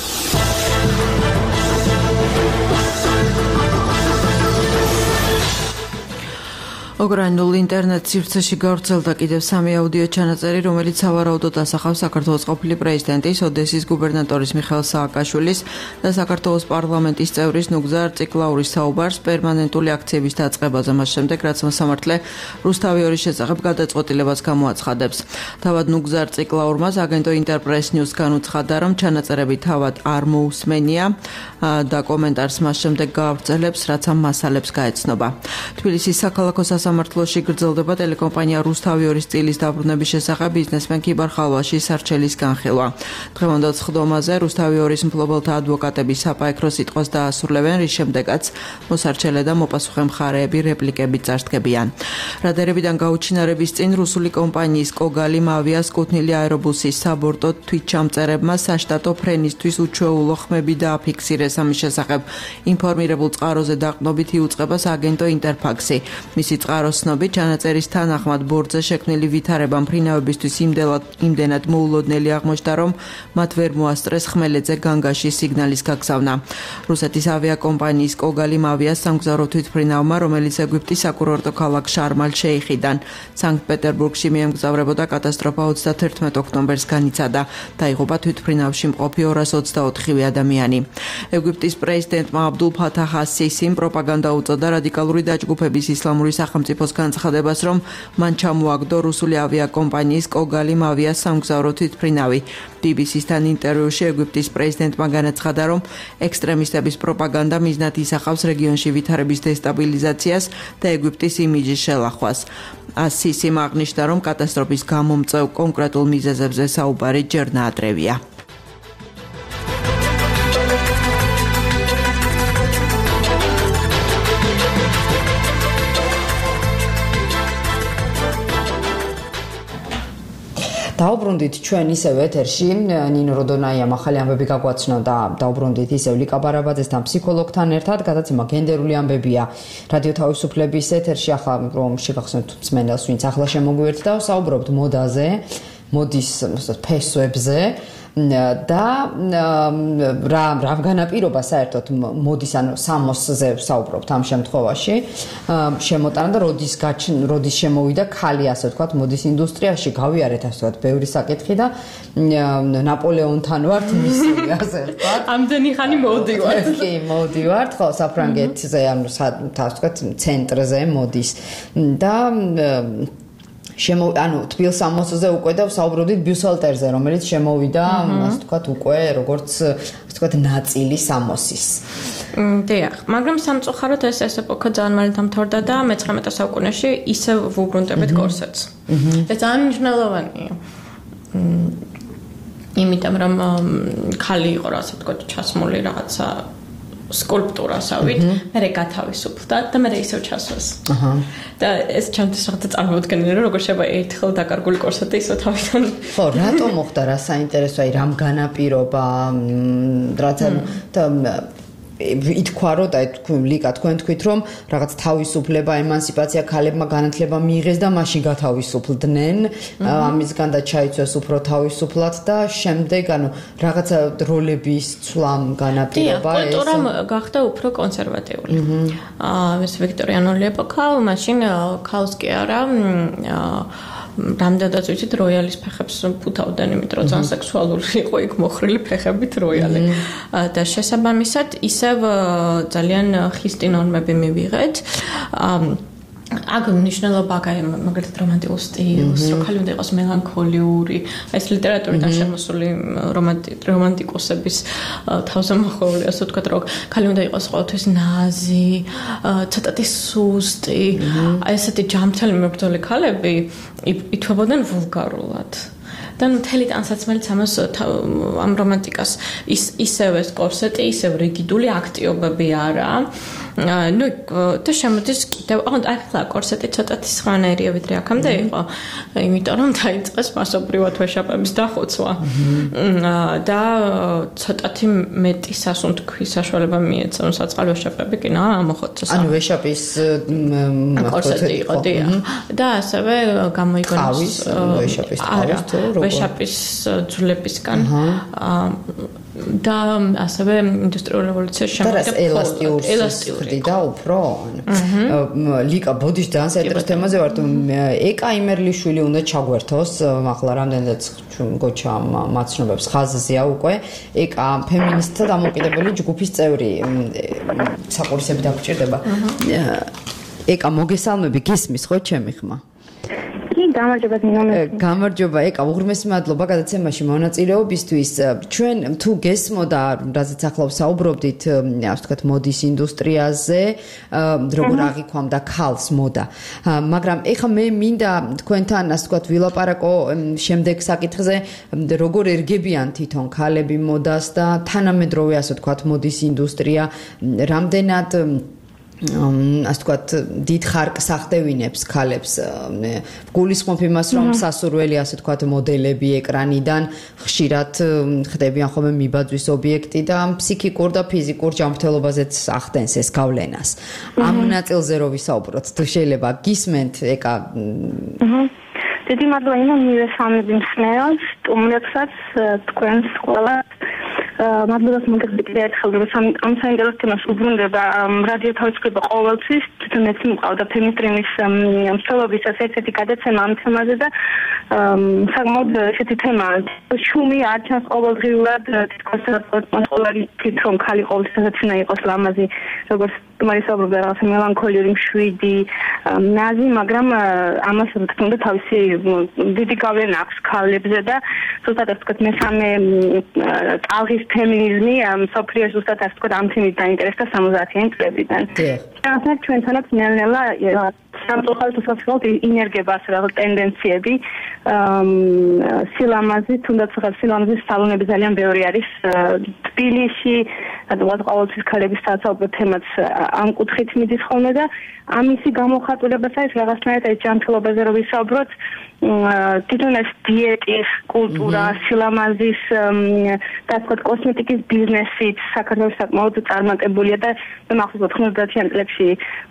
B: უკრაინულ ინტერნეტ სივრცეში გავრცელდა კიდევ სამი აუდიო ჩანაწერი, რომელიც სავარაუდოდ ასახავს საქართველოს ყოფილი პრეზიდენტის, ოდესის გუბერნატორის მიხეილ სააკაშვილის და საქართველოს პარლამენტის წევრის ნუგზარ ციკლაურის საუბარს პერმანენტული აქციების დაწყებაზე, მას შემდეგ რაც მოსამართლე რუსთავი ორის შესახებ გადაწყვეტილებას გამოაცხადებს. თავად ნუგზარ ციკლაურმა აგენტო ინტერპრეს ნიუს განუცხადა, რომ ჩანაწერები თავად არ მოусმენია და კომენტარს მას შემდეგ გაავრცელებს, რაც ამ მასალებს გაეცნობა. თბილისის საქალაქო სასამართლოში გრძელდება ტელეკომპანია რუსთავიორის წილის დაბრუნების შესახებ ბიზნესმენ ქიბარ ხალვაშის სარჩელის განხილვა. დღევანდელ სხდომაზე რუსთავიორის მფლობელთა ადვოკატები საფაიქრო სიტყვას დაასრულებენ, რის შემდეგაც მოსარჩელე და მოპასუხე მხარეები რეპლიკები წარსდგებიან. რადარებიდან გაუჩინარების წინ რუსული კომპანიის კოგალი მავიას კუთვნილი აერობუსის საბორტო თვითჩამწერებმა საშტატო ფრენისთვის უჩვეულო ხმები დააფიქსირეს. ამის შესახებ ინფორმირებულ წყაროზე დაყრდნობით იუწყებას აგენტო ინტერფაქსი. მისი წყაროს ცნობით ჩანაწერის თანახმად ბორტზე შექმნილი ვითარება მფრინავებისთვის იმდენად მოულოდნელი აღმოჩნდა, რომ მათ ვერ მოასწრეს ხმელეთზე განგაში სიგნალის გაგზავნა. რუსეთის ავიაკომპანიის კოგალი მავიას სამგზავრო თვითმფრინავმა, რომელიც ეგვიპტის საკურორტო ქალაქ შარმ-ალ-შეიხიდან სანქტ-პეტერბურგში მიემგზავრებოდა, კატასტროფა ოცდათერთმეტ ოქტომბერს განიცადა. დაიღუპა თვითმფრინავში მყოფი ორას ოცდაოთხივე ადამიანი. ეგვიპტის პრეზიდენტმა აბდულ ფათაჰ ას-სისიმ პროპაგანდა უწოდა რადიკალური დაჯგუფების ისლამური სახელმწიფოს განცხადებას, რომ მან ჩამოაგდო რუსული ავიაკომპანიის კოგალი მავიას სამგზავრო თვითმფრინავი. ბი ბი სისთან ინტერვიუში ეგვიპტის პრეზიდენტმა განაცხადა, რომ ექსტრემისტების პროპაგანდა მიზნად ისახავს რეგიონში ვითარების დესტაბილიზაციას და ეგვიპტის იმიჯის შელახვას. ას-სისიმ აღნიშნა, რომ კატასტროფის გამომწვევ კონკრეტულ მიზეზებზე საუბარი ჯერ ნაადრევია.
C: დაუბრუნდით ჩვენ ისევ ეთერში ნინო როდონაია ახალი ამბები გაგვაცნო და დაუბრუნდით ისევ ლიკა ბარაბაძესთან ფსიქოლოგთან ერთად გადაცემა გენდერული ამბებია რადიო თავისუფლების ეთერში ახლა რომ შეგახსენოთ მსმენელს ვინც ახლა შემოგვიერთდა საუბრობთ მოდაზე მოდის ფესვებზე და რა რა განაპირობა საერთოდ მოდის ანუ სამოსზე საუბრობთ ამ შემთხვევაში შემოტანა და როდის როდის შემოვიდა ქალი ასე ვთქვათ მოდის ინდუსტრიაში გავიარეთ ასე ვთქვათ ბევრი საკითხი და ნაპოლეონთან ვართ მისული ასე ვთქვათ
D: ამდენი ხანი მოვდივართ
C: კი მოვდივართ ხო საფრანგეთზე ანუ ასე ვთქვათ ცენტრზე მოდის და შემო ანუ თბილ სამოსზე უკვე და საუბრობდით ბიუსალტერზე რომელიც შემოვიდა ასე ვთქვათ უკვე როგორც ასე ვთქვათ ნაწილი სამოსის
D: დიახ მაგრამ სამწუხაროდ ეს ეს ეპოქა ძალიან მალე დამთავრდა და მეცხრამეტე საუკუნეში ისევ ვუბრუნდებით კორსეტს ეს ძალიან მნიშვნელოვანია იმიტომ რომ ქალი იყო ასე ვთქვათ ჩასმული რაღაცა სკულპტურასავით, მე გათავისუფლდა და მე ისევ ჩასვეს. აჰა. და ეს ჩემთვის რაღაცა წარმოუდგენელი რომ როგორ შეიძლება ერთხელ დაკარგული კორსეტი ისევ თავიდან.
C: ხო, რატომ მოხდა რა საინტერესო, აი რამ განაპირობა, რაცა და ითქვა რომ და ლიკა თქვენ თქვით რომ რაღაც თავისუფლება, ემანსიპაცია ქალებმა განათლება მიიღეს და მაშინ გათავისუფლდნენ, ამისგან და ჩაიცვეს უფრო თავისუფლად და შემდეგ ანუ რაღაცა როლების ცვლამ განაპირობა
D: ეს. კულტურა გახდა უფრო კონსერვატიული. აა ეს ვიქტორიანული ეპოქა, მაშინ ქალს კი არა რამდენადაც ვიცით როიალის ფეხებს ფუთავდნენ იმიტომ რომ ძალიან სექსუალური იყო იქ მოხრილი ფეხებით როიალი და შესაბამისად ისევ ძალიან ხისტი ნორმები მივიღეთ აგ მნიშვნელობა აქვს მაგალითად რომანტიკულ სტილს, რომ ქალი უნდა იყოს მელანქოლიური, ეს ლიტერატურიდან შემოსული რომანტიკოსების თავზემოხვეული, ასე ვთქვათ, რომ ქალი უნდა იყოს ყოველთვის ნაზი, ცოტათი სუსტი, ესეთი ჯამთელი მებრძოლი ქალები ითვლებოდნენ ვულგარულად. და მთელი ტანსაცმელიც ამას ამ რომანტიკას ის ისევ ეს კორსეტი, ისევ რიგიდული აქტიობები არა. ну და შემოდის კიდევ ახლა კორსეტი ცოტათი სხვანაირია ვიდრე აქამდე იყო იმიტომ რომ დაიწყეს მასობრივად ვეშაპების დახოცვა და ცოტათი მეტი სასუნთქვის საშუალება მიეცა რომ საწყალ ვეშაპები კი ნა მოხოცეს
C: ანუ ვეშაპის
D: კორსეტი იყო და ასევე გამოიგონეს
C: ვეშაპის თავის თუ როგორ
D: ვეშაპის ძვლებისგან და ასევე ინდუსტრიული რევოლუციის შემდგომ
C: ელასტიური და უფრო ლიკა ბოდიშ ძალიან საინტერესო თემაზე ვარ ეკა იმერლიშვილი უნდა ჩაგვერთოს ახლა რამდენადაც გოჩა მაცნობებს ხაზზეა უკვე ეკა ფემინისტთა დამოუკიდებელი ჯგუფის წევრი საყურისები დაგჭირდება ეკა მოგესალმები გისმის ხო ჩემი ხმა
E: კი გამარჯობა დინამიკი.
C: გამარჯობა, ეკა, უღრმესი მადლობა გადაცემაში მონაწილეობისთვის. ჩვენ თუ გესმოდა, რაზეც ახლა საუბრობდით, ასე ვთქვათ, მოდის ინდუსტრიაზე, როგორ აღიქვამდა ქალს მოდა. მაგრამ ეხლა მე მინდა თქვენთან, ასე ვთქვათ, ვილაპარაკო შემდეგ საკითხზე, როგორ ერგებიან თვითონ ქალები მოდას და თანამედროვე, ასე ვთქვათ, მოდის ინდუსტრია, რამდენად ასე ვთქვათ, დიდ ხარკს ახდევინებს ქალებს. გულისხმობ იმას, რომ სასურველი, ასე ვთქვათ, მოდელები ეკრანიდან ხშირად ხდებიან ხოლმე მიბაძვის ობიექტი და ფსიქიკურ და ფიზიკურ ჯანმრთელობაზეც ახდენს ეს გავლენას. ამ ნაწილზე რო ვისაუბროთ, თუ შეიძლება გისმენთ, ეკა.
E: დიდი მადლობა იმან მივესალმები მსმენელს, სტუმრებსაც, თქვენს ყველას. მადლობას მოგეთქვით ერთხელ, რომ ამ საინტერესო თემას უბრუნდება რადიო თავისუფლება ყოველთვის, თვითონ მეც მყავდა ფემისტრიმის მსვლელობისას ერთ-ერთი გადაცემა ამ თემაზე და საკმაოდ ესეთი თემაა. შუმი არ ჩანს ყოველდღიურად, თითქოს ყოველთვის რომ ქალი ყოველთვის ასეცნა იყოს ლამაზი, როგორც თუმარი საუბრობდა რაღაცა მელანქოლიური მშვიდი, ნაზი, მაგრამ ამას რა თქმა უნდა თავისი დიდი გავლენა აქვს ქალებზე და ზუსტად ასე ვთქვათ, მესამე ტალღის ფემინიზმი მსოფლიოს ზუსტად ასე ვთქვათ, ამ თემით დაინტერესდა სამოცდაათიანი წლებიდან. ახლა ჩვენთანაც ნელ-ნელა სამწუხაროდ უსაფრთხოდ ინერგება ასე რაღაც ტენდენციები. სილამაზი, თუნდაც რაღაც სილამაზის სალონები ძალიან ბევრი არის თბილისში, რადგან ყოველთვის ქალების საუბრო თემაც ამ კუთხით მიდის ხოლმე და ამისი გამოხატულებაც არის რაღაცნაირად ეს ჯანმრთელობაზე რო ვისაუბროთ, თვითონ ეს დიეტის კულტურა, სილამაზის და ასე ვთქვათ, კოსმეტიკის ბიზნესით საქართველოს საკმაოდ წარმატებულია და მე მახსოვს ოთხმოცდაათიან წლებში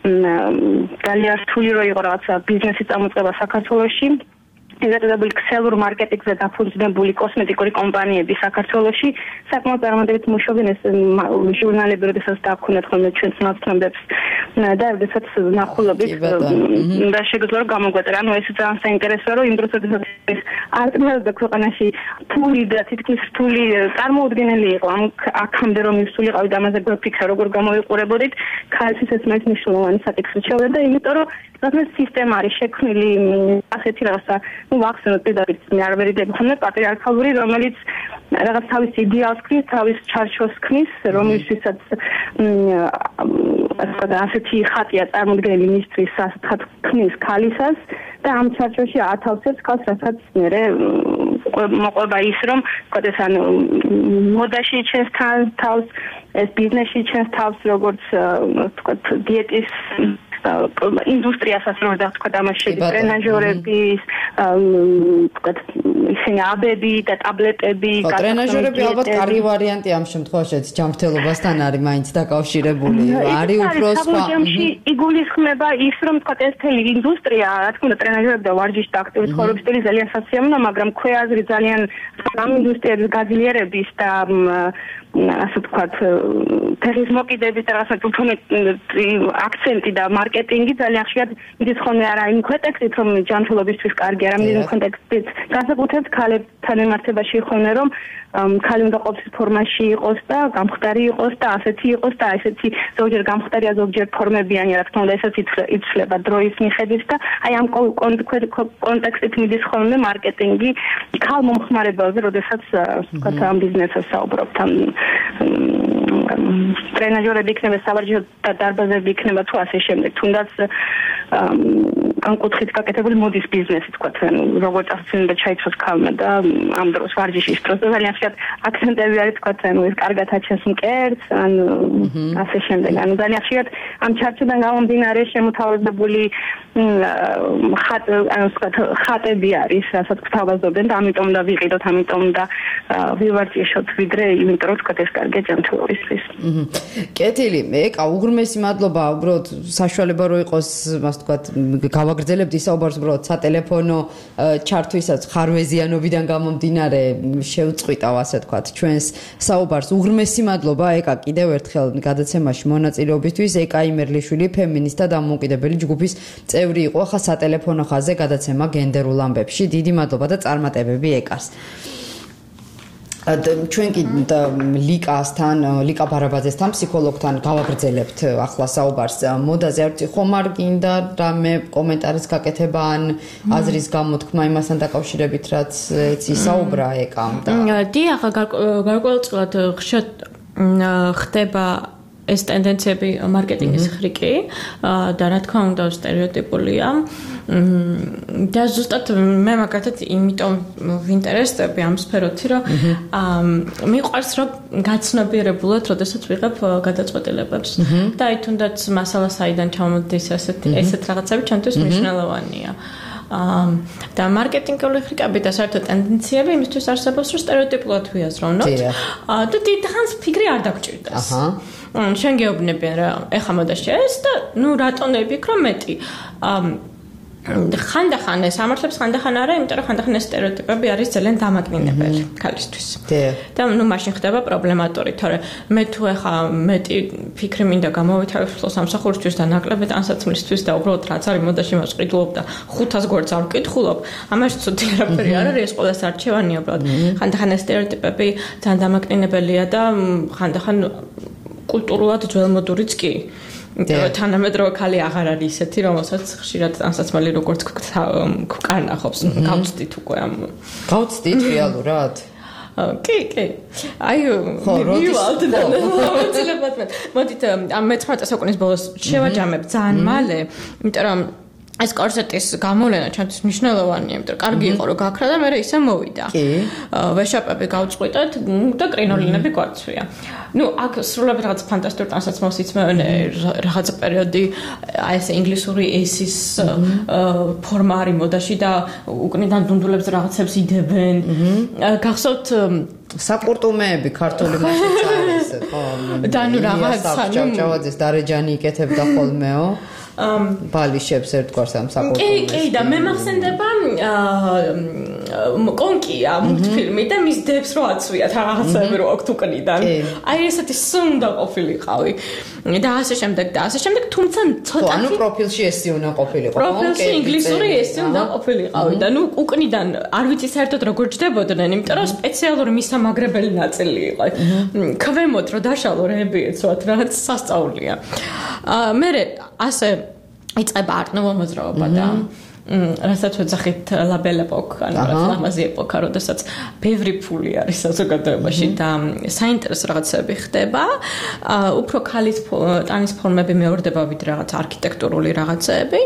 E: ძალიან რთული რო იყო რაღაცა ბიზნესის წამოწყება საქართველოში. იზრდებოდი ქსელურ მარკეტინგზე დაფუძნებული კოსმეტიკური კომპანიები საქართველოში საკმაოდ წარმატებით მუშაობენ ეს ჟურნალები, როდესაც დააქვთ ხოლმე ჩვენს ნაცნობებს და როდესაც ნახულობით და შეგვიძლია რომ გამოგვეწერა. ანუ ეს ძალიან საინტერესოა, რომ იმ დროს როდესაც არტმერდა ქვეყანაში ფული და თითქმის რთული წარმოუდგენელი იყო ამ აქამდე რომ ისულიყავი და ამაზე გვეფიქრა როგორ გამოვიყურებოდით, ქალისთვის ეს მაინც მნიშვნელოვანი საკითხი შეუდა და იმიტომ რომ რაღაც სისტემა არის შექმნილი ასეთი რაღაცა ну ვახსენოთ პირდაპირ მე არ ვერიდები ხოლმე პატრიარქალური, რომელიც რაღაც თავის იდეალს ქმნის, თავის ჩარჩოს ქმნის, რომელიცაც ასეთი ხატია წარმოდგენილი მისთვის, ასეთ ქმნის ქალისას და ამ ჩარჩოში ათავსებს ქალს, რასაც მერე მოყვება ის, რომ ვთქვათ ეს ანუ მოდაში ჩენს თავს, ეს ბიზნესში ჩენს თავს, როგორც ვთქვათ დიეტის ინდუსტრიასაც რო დავთქვათ, ამას შედის ტრენაჟორების, ვთქვათ, ისინი აბები და ტაბლეტები,
C: ტრენაჟორები ალბათ კარგი ვარიანტი ამ შემთხვევაში, ჯანმრთელობასთან არის მაინც დაკავშირებული, არის უფრო სხვა.
E: იგულისხმება ის, რომ ვთქვათ, ეს მთელი ინდუსტრია, რა თქმა უნდა, ტრენაჟორები და ვარჯიშის და აქტიური ცხოვრების სტილი ძალიან სასიამოვნოა, მაგრამ ქვეაზრი ძალიან ამ ინდუსტრიების გაძლიერების და ასე ვთქვათ, ფეხის მოკიდების და რაღაცა აქცენტი და მარკეტინგი ძალიან ხშირად მიდის ხოლმე არა იმ კონტექსტით, რომ ჯანმრთელობისთვის კარგი არა, მიდის კონტექსტით განსაკუთრებით ქალებთან მიმართებაში ხოლმე, რომ ქალი უნდა ყოფილ ფორმაში იყოს და გამხდარი იყოს და ასეთი იყოს და ესეთი ზოგჯერ გამხდარია, ზოგჯერ ფორმებიანი, რა თქმა უნდა, ესაც იცვლება დროის მიხედვით და აი ამ კონტექსტით მიდის ხოლმე მარკეტინგი ქალ მომხმარებელზე, როდესაც ვთქვათ, ამ ბიზნესს საუბრობთ, ამ ტრენაჟორები იქნება, სავარჯიშო დარბაზები იქნება თუ ასე შემდეგ. თუნდაც ამ კუთხით გაკეთებული მოდის ბიზნესი, თქვათ, ანუ როგორ წასწინდა ჩაიცვას ქალმა და ამ დროს ვარჯიშის დროს ძალიან ხშირად აქცენტები არის, თქვათ, ანუ ეს კარგად აჩენს მკერდს, ანუ ასე შემდეგ. ანუ ძალიან ხშირად ამ ჩარჩოდან გამომდინარე შემოთავაზებული ხატ, ანუ თქვათ, ხატები არის, რასაც გვთავაზობენ და ამიტომ და ვიყიდოთ, ამიტომ და ვივარჯიშოთ ვიდრე, იმიტომ რომ თქვათ, ეს კარგია ჯანმრთელობისთვის.
C: კეთილი, ეკა, უღრმესი მადლობა, უბრალოდ საშუალება რო იყოს, ასე ვთქვათ, გავაგრძელებთ ისაუბრს უბრალოდ სატელეფონო ჩართვისაც ხარვეზიანობიდან გამომდინარე შევწყვიტავ, ასე ვთქვათ, ჩვენს საუბარს. უღრმესი მადლობა, ეკა, კიდევ ერთხელ გადაცემაში მონაწილეობისთვის. ეკა იმერლიშვილი, ფემინისტა და დამოუკიდებელი ჯგუფის წევრი იყო, ახლა სატელეფონო ხაზზე გადაცემა გენდერულ ამბებში. დიდი მადლობა და წარმატებები ეკას. ჩვენ კი ლიკასთან, ლიკა ბარაბაძესთან, ფსიქოლოგთან გავაგრძელებთ ახლა საუბარს მოდაზე. არ ვიცი, ხომ არ გინდა რამე კომენტარის გაკეთება ან აზრის გამოთქმა იმასთან დაკავშირებით, რაც ეცი საუბრა ეკამ და
D: დიახ, გარკვეულწილად ხშირად ხდება ეს ტენდენციები მარკეტინგის ხრიკი და რა თქმა უნდა სტერეოტიპულია. და ზუსტად მე მაგათაც იმიტომ ვინტერესდები ამ სფეროთი, რომ მიყვარს რომ გაცნობიერებულად, როდესაც ვიღებ გადაწყვეტილებებს. და აი თუნდაც მასალა საიდან ჩამოდის ესეთ ესეთ რაღაცები ჩვენთვის მნიშვნელოვანია. და მარკეტინგული ხრიკები და საერთოდ ტენდენციები იმისთვის არსებობს, რომ სტერეოტიპულად ვიაზროვნოთ. და დიდხანს ფიქრი არ დაგჭირდეს. აჰა. შენ გეუბნებიან რა, ეხა მოდაში ეს და ნუ რატონები ვიქრო მეტი. ხანდახან ეს ამართლებს, ხანდახან არა, იმიტომ რომ ხანდახან ეს სტერეოტიპები არის ძალიან დამაკნინებელი ქალისთვის. და ნუ მაშინ ხდება პრობლემატური, თორე მე თუ ეხა მეტი ფიქრი მინდა გამოვითარებსო სამსახურისთვის და ნაკლები ტანსაცმლისთვის და უბრალოდ რაც არის მოდაში მასყიდულობ და ხუთას გვერდს არ ვკითხულობ, ამაში ცუდი არაფერი არ არის, ეს ყოველას არჩევანია უბრალოდ. ხანდახან ეს სტერეოტიპები ძალიან დამაკნინებელია და ხანდახან კულტურულად ძველმოდურიც კი. თანამედროვე ქალი აღარ არის ისეთი, რომელსაც ხშირად ტანსაცმელი როგორც გვკარნახობს. გავწდით უკვე ამ.
C: გავწდით რეალურად?
D: კი, კი. აი, მივალთ და მოცილებლად. მოდით ამ მეცხრამეტე საუკუნის ბოლოს შევაჯამებ ძალიან მალე, იმიტომ რომ ეს კორსეტის გამოვლენა ჩემთვის მნიშვნელოვანია, იმიტომ რომ კარგი იყო რომ გაქრა და მე ისე მოვიდა. კი. ვეშაპები გავწყვიტეთ და კრინოლინები გვარცვია. ნუ აქ სრულიად რაღაც ფანტასტიკური ტანსაცმელს იცმევენ რაღაც პერიოდი აი ეს ინგლისური ესის ფორმა არის მოდაში და უკნიდან დუნდულებს რაღაცებს იდებენ. გახსოვთ
C: საკურტუმეები ქართული მაშინ არის, ხო? და ნუ რაღაცა ნუ ჭავჭავაძეს დარეჯანი იკეთებდა ხოლმეო. ბალიშებს ერთგვარს ამ საკურტუმეს.
D: კი, კი, და მე მახსენდება კონკია მულტფილმი და მის დებს რო აცვიათ რაღაცები რო აქვთ უკნიდან. აი ესეთი სუნდა ყოფილიყავი. და ასე შემდეგ და ასე შემდეგ, თუმცა ცოტა
C: ანუ პროფილში ესე უნდა ყოფილიყო.
D: პროფილში ინგლისური ესე უნდა ყოფილიყავი და ნუ უკნიდან არ ვიცი საერთოდ როგორ ჯდებოდნენ, იმიტომ რომ სპეციალური მისამაგრებელი ნაწილი იყო. ქვემოთ რო დაშალო რეები ეცვათ, რაღაც სასწაულია. მე ასე იწყება არტ-ნუვო მოძრაობა და რასაც ვეძახით ლაბელ ეპოქ, ანუ რაღაც ლამაზი ეპოქა, როდესაც ბევრი ფული არის საზოგადოებაში და საინტერესო რაღაცები ხდება, უფრო ქალის ტანის ფორმები მეორდება ვიდრე რაღაც არქიტექტურული რაღაცები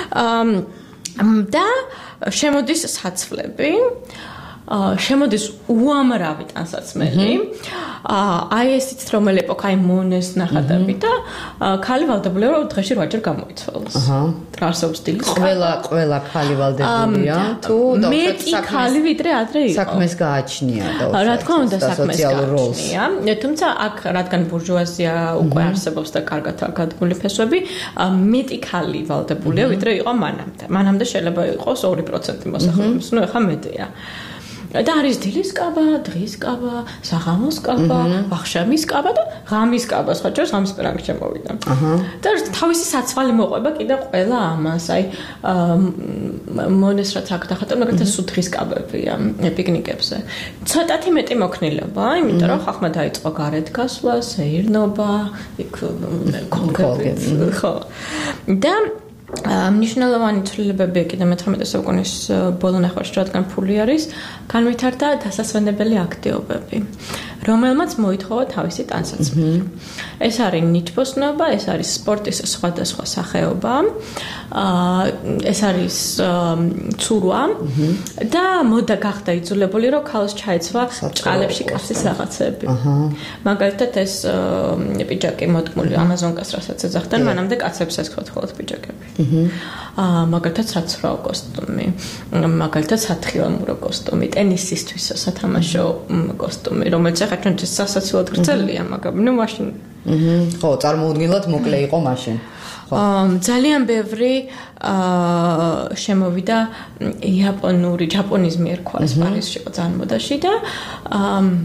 D: და შემოდის საცვლები. შემოდის უამრავი ტანსაცმელი. აი ესიც რომელი ეპოქა აი მონეს ნახატები და ქალი ვალდებულია რომ დღეში რვაჯერ გამოიცვალოს. აჰა. ტრანსობს სტილის.
C: ყველა ყველა ქალი ვალდებულია თუ
D: მეტი ქალი ვიდრე ადრე იყო.
C: საქმეს გააჩნია და
D: რა თქმა უნდა საქმეს გააჩნია. თუმცა აქ რადგან ბურჟუაზია უკვე არსებობს და კარგად აღადგული ფესვები, მეტი ქალი ვალდებულია ვიდრე იყო მანამდე. მანამდე შეიძლება იყოს ორი პროცენტი მოსახლეობის, ნუ ეხა მეტია. და არის დილის კაბა, დღის კაბა, საღამოს კაბა, ვახშამის კაბა და ღამის კაბა, სხვა ჯერს ღამის პერანგ შემოვიდა. აჰა. და თავისი საცვალი მოყვება კიდე ყველა ამას, აი მონეს რაც აქ დახატა, მაგალითად სუთხის კაბებია პიკნიკებზე. ცოტათი მეტი მოქნილება, იმიტომ რომ ხახმა დაიწყო გარეთ გასვლა, სეირნობა, იქ კონკრეტულად, ხო. და მნიშვნელოვანი ცვლილებებია კიდე მეთორმეტე საუკუნის ბოლო ნახევარში, რადგან ფული არის, განვითარდა დასასვენებელი აქტივობები, რომელმაც მოითხოვა თავისი ტანსაცმელი. ეს არის ნიჩბოსნობა, ეს არის სპორტის სხვადასხვა სახეობა, ეს არის ცურვა და მოდა გახდა იძულებული, რომ ქალს ჩაეცვა ჭყალებში კაცის რაღაცები. მაგალითად ეს პიჯაკი მოდგმული ამაზონკას რასაც ეძახდნენ, მანამდე კაცებს ესქვათ ხოლმე პიჯაკები. აა მაგალითად საცურაო კოსტუმი, მაგალითად სათხილამურო კოსტუმი, ტენისისტვის სათამაშო კოსტუმი, რომელიც ახლა ჩვენთვის სასაცილოდ გრძელია, მაგრამ ნუ მაშინ
C: ხო, წარმოუდგენლად მოკლე იყო მაშინ.
D: აა ძალიან ბევრი აა შემოვიდა იაპონური, ჯაპონიზმი ერქვა ეს პარიზში იყო ძალიან მოდაში და აა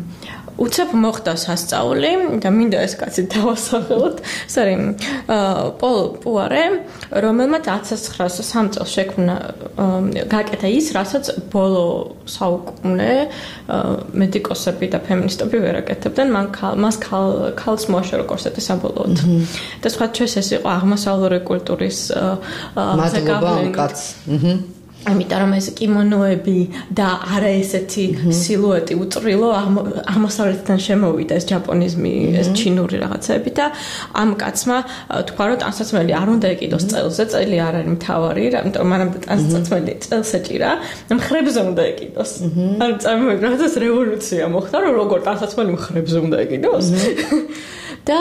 D: უცებ მოხდა სასწაული და მინდა ეს კაცი დავასახელოთ. ეს არის პოლ პუარე, რომელმაც ათას ცხრაასა სამ წელს შექმნა გაკეთა ის, რასაც ბოლო საუკუნე მედიკოსები და ფემინისტები ვერ აკეთებდნენ. მან მას ქალს მოაშორა როგორც ეს საბოლოოდ. და სხვა ჩვენს ეს იყო აღმოსავლური კულტურის
C: მადლობა ამ კაცს.
D: ამიტომ რომ ეს კიმონოები და არა ესეთი სილუეტი უწრილო აღმოსავლეთიდან შემოვიდა ეს ჯაპონიზმი, ეს ჩინური რაღაცები და ამ კაცმა თქვა რომ ტანსაცმელი არ უნდა ეკიდოს წელზე, წელი არ არის მთავარი, ამიტომ მანამდე ტანსაცმელი წელს ეჭირა, მხრებზე უნდა ეკიდოს. ანუ წარმოიდგინე, რაღაც რევოლუცია მოხდა, რომ როგორ ტანსაცმელი მხრებზე უნდა ეკიდოს. და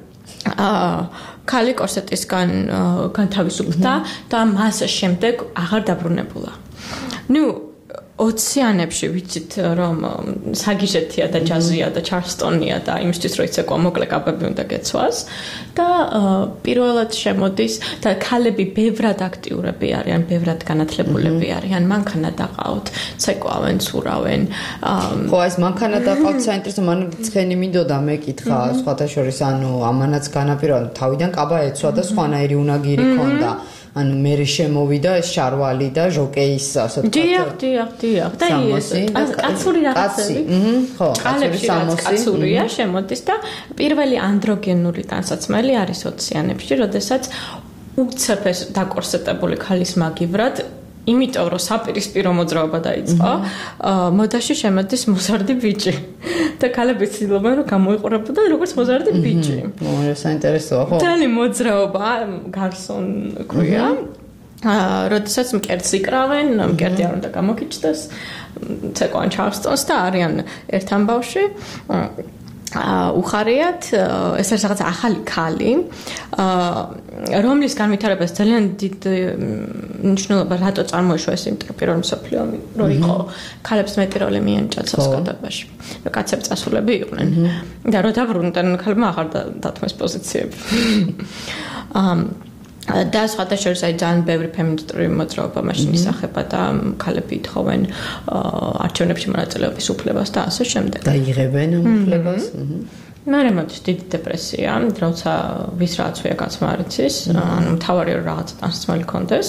D: აა ქალი კორსეტისგან განთავისუფლდა და მას შემდეგ აღარ დაბრუნებულა. ნუ ოციანებში ვიცით რომ საგიჟეთია და ჯაზია და ჩარლსტონია და იმისთვის რომ იცეკვა მოკლე კაბები უნდა გეცვას და პირველად შემოდის და ქალები ბევრად აქტიურები არიან, ბევრად განათლებულები არიან, მანქანა დაყავთ, ცეკვავენ, ცურავენ.
C: ხო, ეს მანქანა დაყავთ საინტერესო, მან ცხენი მინდოდა მეკითხა სხვათა შორის, ანუ ამანაც განაპირობა, თავიდან კაბა ეცვა და სხვანაირი უნაგირი ქონდა. ანუ მე შემოვიდა ეს შარვალი და ჟოკეის ასე ვთქვათ.
D: დიახ, დიახ, დიახ. და ის კაცური რაღაცები.
C: ხო, კაცური სამოსი.
D: კაცურია შემოდის და პირველი ანდროგენული ტანსაცმელი არის ოციანებში, როდესაც უცებ დაკორსეტებული ქალის მაგივრად იმიტომ რომ საპირისპირო მოძრაობა დაიწყო, მოდაში შემოდის მოზარდი ბიჭი. და ქალები ცდილობენ რომ გამოიყურებოდნენ როგორც მოზარდი ბიჭი.
C: მოერე საინტერესოა, ხო?
D: ძალიან მოძრაობა, გარსონ ქვია. აა, როდესაც მკერდს იკრავენ, მკერდი არ უნდა გამოგიჩნდეს, ცეკვან ჩარლსტონს და არიან ერთ ამბავში. უხარიათ, ეს არის რაღაც ახალი ქალი, რომლის განვითარებას ძალიან დიდ მნიშვნელობა რატო წარმოიშვა ეს, იმიტომ რომ პირველი მსოფლიო ომი რო იყო, ქალებს მეტი როლი მიენიჭა საზოგადოებაში. და კაცები წასულები იყვნენ. და რო დაბრუნდნენ, ქალებმა აღარ დათმეს პოზიციები. და სხვათა შორის აი ძალიან ბევრი ფემინისტური მოძრაობა მაშინ ისახება და ქალები ითხოვენ არჩევნებში მონაწილეობის უფლებას და ასე შემდეგ.
C: და იღებენ ამ უფლებას.
D: მერე მოდის დიდი დეპრესია, როცა ვის რაც ვია კაცმა არ იცის, ანუ მთავარი რაღაცა ტანსაცმელი კონდეს.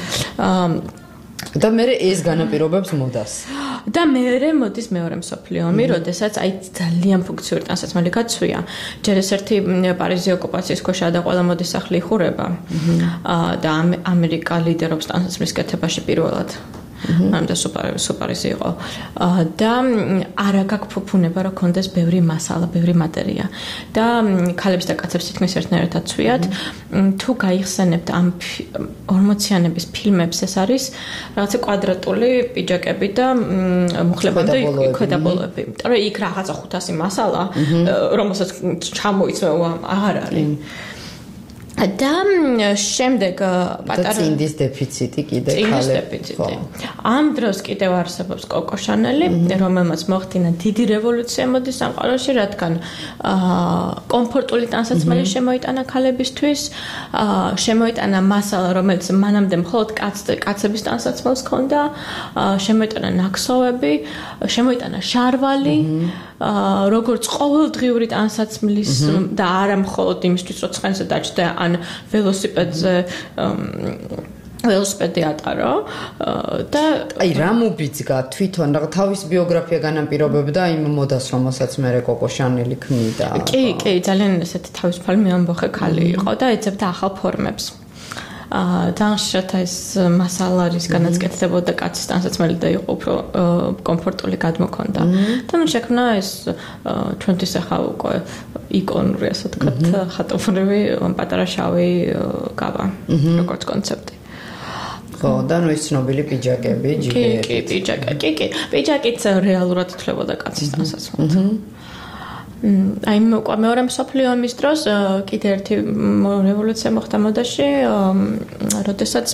C: და მე ეს განაპირობებს მოდას.
D: და მე მოდის მეორე მსოფლიო ომი, როდესაც აი ძალიან ფუნქციური ტანსაცმელი გაცვია. ჯერ ეს ერთი პარიზი ოკუპაციის ქვეშაა და ყველა მოდის სახლი იხურება. და ამერიკა ლიდერობს ტანსაცმლის კეთებაში პირველად. ამ და სუპარ სუპარიზი იყო. და არა გაგფუფუნება რომ კონდეს ბევრი მასალა, ბევრი მატერია. და ქალებს და კაცებს თითქმის ერთნაირად ცვიათ. თუ გაიხსენებთ ამ ორმოციანების ფილმებს, ეს არის რაღაცა კვადრატული პიჯაკები და მუხლებამდე ქვედაბოლოები. იმიტომ რომ იქ რაღაცა ხუთასი მასალა, რომელსაც ჩამოიცნო აღარ არის. და შემდეგ
C: პატარა წინდის დეფიციტი კიდე ქალებს.
D: ამ დროს კიდევ არსებობს კოკო შანელი, რომელმაც მოხდინა დიდი რევოლუცია მოდის სამყაროში, რადგან კომფორტული ტანსაცმელი შემოიტანა ქალებისთვის, შემოიტანა მასალა, რომელიც მანამდე მხოლოდ კაცების ტანსაცმელს ჰქონდა, შემოიტანა ნაქსოვები, შემოიტანა შარვალი, როგორც ყოველდღიური ტანსაცმლის და არა მხოლოდ იმისთვის, რომ ცხენზე დაჭდა ან ველოსიპედზე ველოსიპედი ატარო და
C: აი რა მუბიძგა თვითონ რა თავის ბიოგრაფია განაპირობებდა იმ მოდას, რომელსაც მე კოკო შანელი ქმნიდა.
D: კი, კი, ძალიან ესეთი თავისუფალი მეამბოხე ქალი იყო და ეძებდა ახალ ფორმებს. ძალიან შეთა ეს მასალა არის განაცკეთდებოდა კაცის ტანსაცმელი და იყო უფრო კომფორტული გადმოქონდა. და ნუ შექმნა ეს ჩვენთვის ახლა უკვე იკონური ასე ვთქვათ ხატობრივი პატარა შავი კაბა როგორც კონცეფტი.
C: ხო, და ნუ ის ცნობილი პიჯაკები, ჯიგერი.
D: კი, კი, პიჯაკი, კი, კი. პიჯაკიც რეალურად ითვლებოდა კაცის ტანსაცმელს. აი მეორე მსოფლიო ომის დროს კიდე ერთი რევოლუცია მოხდა მოდაში, როდესაც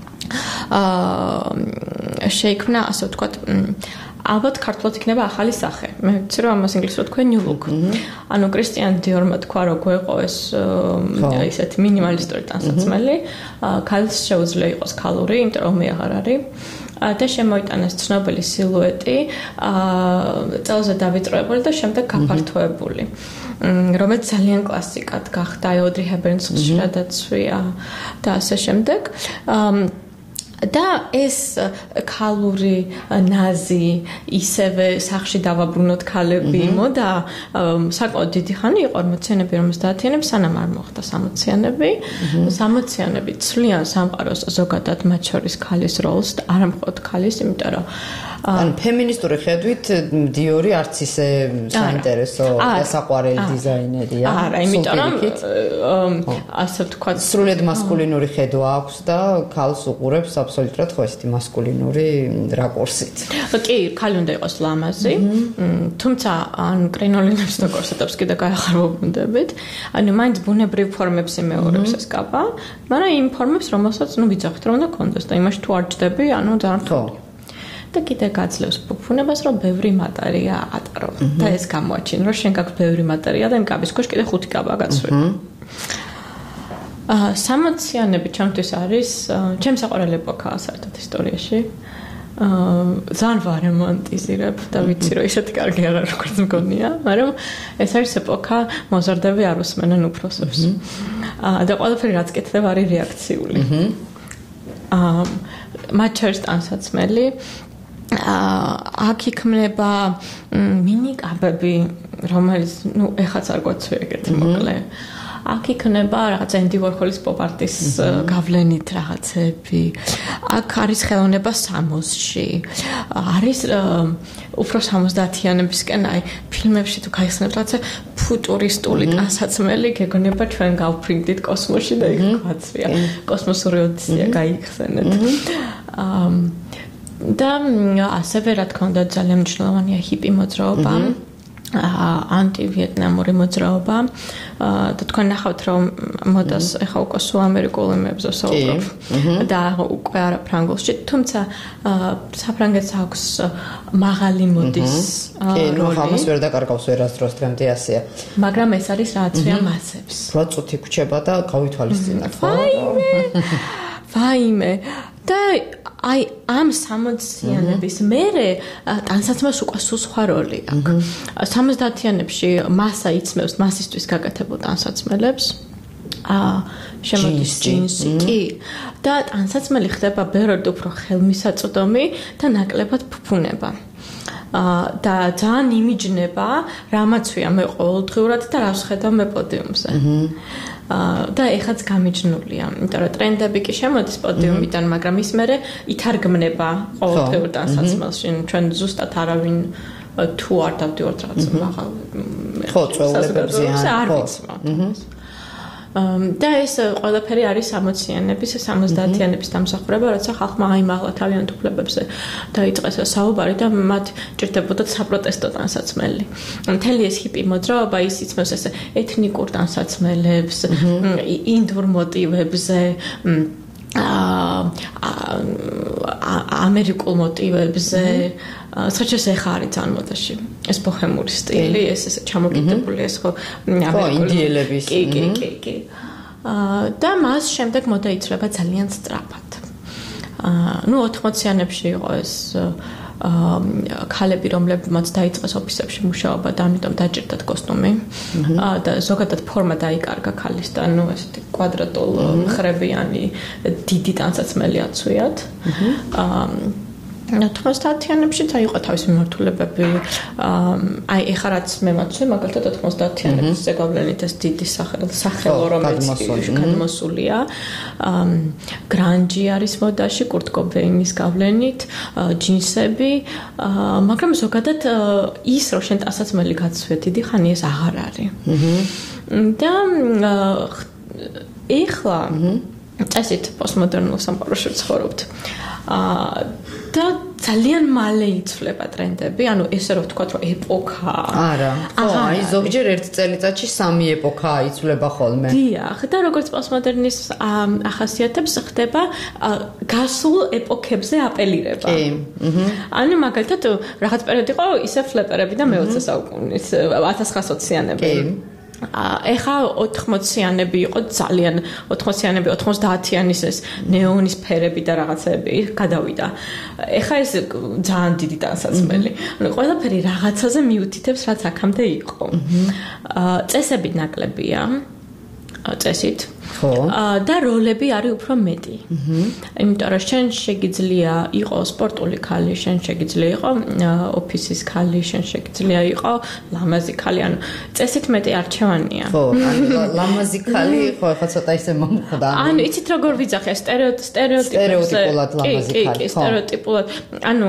D: აა შეიქმნა ასე ვთქვათ ალბათ ქართულად იქნება ახალი სახე. მე ვიცი რომ ამას ინგლისურად თქვენ new look. ანუ კრისტიან დიორმა თქვა რომ გვეყო ეს ისეთი მინიმალისტური ტანსაცმელი, ქალს შეუძლია იყოს ქალური, იმიტომ რომ მე აღარ არის. და შემოიტანეს ცნობილი სილუეტი, წელზე დავიწყებული და შემდეგ გაფართოებული. რომელიც ძალიან კლასიკად გახდა, Audrey Hepburn-ს ხშირადაც ვია და ასე შემდეგ. და ეს ქალური ნაზი ისევე სახში დავაბრუნოთ ქალები მოდა საკმაოდ დიდი ხანი იყო ორმოციანები ორმოცდაათიანები სანამ არ მოხდა სამოციანები სამოციანები ცვლიან სამყაროს ზოგადად მათ შორის ქალის როლს და არა მხოლოდ ქალის იმიტომ რომ
C: ან ფემინისტური ხედვით დიორი არც ისე საინტერესო და საყვარელი დიზაინერია
D: არა იმიტომ რომ ასე ვთქვათ
C: სრულიად მასკულინური ხედვა აქვს და ქალს უყურებს აბსოლუტურად ხო ესეთი მასკულინური რაკურსით.
D: კი, ქალი უნდა იყოს ლამაზი. თუმცა ან კრინოლინებს და კორსეტებს კიდე გაახარბობდებით. ანუ მაინც ბუნებრივ ფორმებს იმეორებს ეს კაბა, მაგრამ იმ ფორმებს, რომელსაც ნუ ვიძახით რომ უნდა კონდეს და იმაში თუ არ ჯდები, ანუ ძალიან რთულია. და კიდე გაძლევს ფუფუნებას, რომ ბევრი მატერია ატარო. და ეს გამოაჩინ, რომ შენ გაქვს ბევრი მატერია და იმ კაბის ქვეშ კიდე ხუთი კაბა გაცვლი. აა სამოციანები ჩემთვის არის ჩემს საყვარელი ეპოქაა საერთოდ ისტორიაში. აა ძალიან ვარემონტიზირებ და ვიცი რომ ისეთი კარგი არა როგორც მგონია, მაგრამ ეს არის ეპოქა მოზარდები არ უსმენენ უფროსებს. აა და ყველაფერი რაც კეთდება არის რეაქციული. აა მათ შორის ტანსაცმელი აა აქ იქმნება მინიკაბები, რომელიც ნუ ეხაც არ გვაქვს ეგეთი მოკლე. აქ იქნება რაღაც Andy Warhol-ის pop art-ის გავლენით რაღაცები. აქ არის ხელოვნება სამოსში. არის უფრო სამოცდაათიანებისკენ აი ფილმებში თუ გაიხსენებთ რაღაცა ფუტურისტული ტანსაცმელი გეგონება ჩვენ გავფრინდით კოსმოსში და იქ გვაცვია. კოსმოსური ოდისეა გაიხსენეთ. და ასევე რა თქმა უნდა ძალიან მნიშვნელოვანია ჰიპი მოძრაობა. ანტივიეტნამური მოძრაობა და თქვენ ნახავთ რომ მოდას ეხა უკვე სულ ამერიკულ ენებზე საუბრობ და უკვე არა ფრანგულში თუმცა საფრანგეთს აქვს მაღალი მოდის
C: როლი ამას ვერ დაკარგავს ვერასდროს დღემდე ასეა
D: მაგრამ ეს არის რაცია მასებს
C: რა წუთი ქუჩება და გავითვალისწინოთ
D: ვაიმე ვაიმე და აი ამ სამოციანების მერე ტანსაცმელს უკვე სულ სხვა როლი აქვს. სამოცდაათიანებში მასა იწმევს მასისთვის გაკეთებულ ტანსაცმელებს. აა შემოდის ჯინსი კი და ტანსაცმელი ხდება ბევრად უფრო ხელმისაწვდომი და ნაკლებად ფუფუნება. აა და ძალიან იმიჯნება, რამაც ვია მე ყოველდღიურად და რას ხედავ მე პოდიუმზე. და ეხაც გამიჯნულია. იმიტომ რომ ტრენდები კი შემოდის პოდიუმიდან, მაგრამ ის მერე ითარგმნება ყოველდღიურ ტანსაცმელში. ჩვენ ზუსტად არავინ თუ არ დავდივართ რაღაც მაღალ
C: ხო, წვეულებებზე
D: არ ვიცი. და ეს ყველაფერი არის სამოციანების, სამოცდაათიანების დამსახურება, როცა ხალხმა აიმაღლა თავიანთ უფლებებზე დაიწყეს საუბარი და მათ ჭირდებოდათ საპროტესტო ტანსაცმელი. მთელი ეს ჰიპი მოძრაობა ის იწმევს ეს ეთნიკურ ტანსაცმელებს, ინდურ მოტივებზე, ამერიკულ მოტივებზე, საერთოდ ეხა არის ძალიან მოდაში. ეს ბოჰემური სტილი, ეს ეს ჩამოკიდებული ეს ხო
C: ინდიელების.
D: კი, კი, კი, კი. და მას შემდეგ მოდა იწრება ძალიან სწრაფად. ნუ ოთხმოციანებში იყო ეს ქალები, რომლებმაც დაიწყეს ოფისებში მუშაობა და ამიტომ დაჭირდათ კოსტუმი. და ზოგადად ფორმა დაიკარგა ქალის და ნუ ესეთი კვადრატულ მხრებიანი დიდი ტანსაცმელი აცვიათ. ოთხმოცდაათიანებში იყო თავისი მიმართულებები. აი ეხლა რაც მე მაცვე, მაგალითად ოთხმოცდაათიანების ზეგავლენით ეს დიდი სახელო რომელიც გადმოსულია. გრანჯი არის მოდაში, კურტ კობეინის გავლენით, ჯინსები, მაგრამ ზოგადად ის რომ შენ ტანსაცმელი გაცვე დიდი ხანი ეს აღარ არის. და ეხლა წესით პოსტმოდერნულ სამყაროში ვცხოვრობთ. აა და ძალიან მალე იცვლება ტრენდები, ანუ ესე რომ ვთქვათ, რომ ეპოქა.
C: არა, ხო, აი ზოგჯერ ერთ წელიწადში სამი ეპოქა იცვლება ხოლმე.
D: დიახ, და როგორც პოსტმოდერნის ახასიათებს ხდება გასულ ეპოქებზე აპელირება.
C: კი.
D: ანუ მაგალითად რაღაც პერიოდი იყო ისე ფლეპერები და მეოცე საუკუნის ათას ცხრაასოციანები.
C: კი.
D: ეხა ოთხმოციანები იყო ძალიან ოთხმოციანები ოთხმოცდაათიანის ეს ნეონის ფერები და რაღაცები გადავიდა. ეხა ეს ძალიან დიდი ტანსაცმელი. ანუ ყველაფერი რაღაცაზე მიუთითებს, რაც აქამდე იყო. წესები ნაკლებია. წესით.
C: ხო.
D: და როლები არის უფრო მეტი. იმიტომ რომ შენ შეგიძლია იყო სპორტული ხალი, შენ შეგიძლია იყო ოფისის ხალი, შენ შეგიძლია იყო ლამაზი ხალი, ანუ წესით მეტი არჩევანია.
C: ხო, ანუ ლამაზი ხალი, ხო, ხა ცოტა ისე მომხდა.
D: ანუ იცით როგორ ვიძახე სტერეოტიპებზე.
C: სტერეოტიპულად ლამაზი ხალი.
D: კი, კი, სტერეოტიპულად. ანუ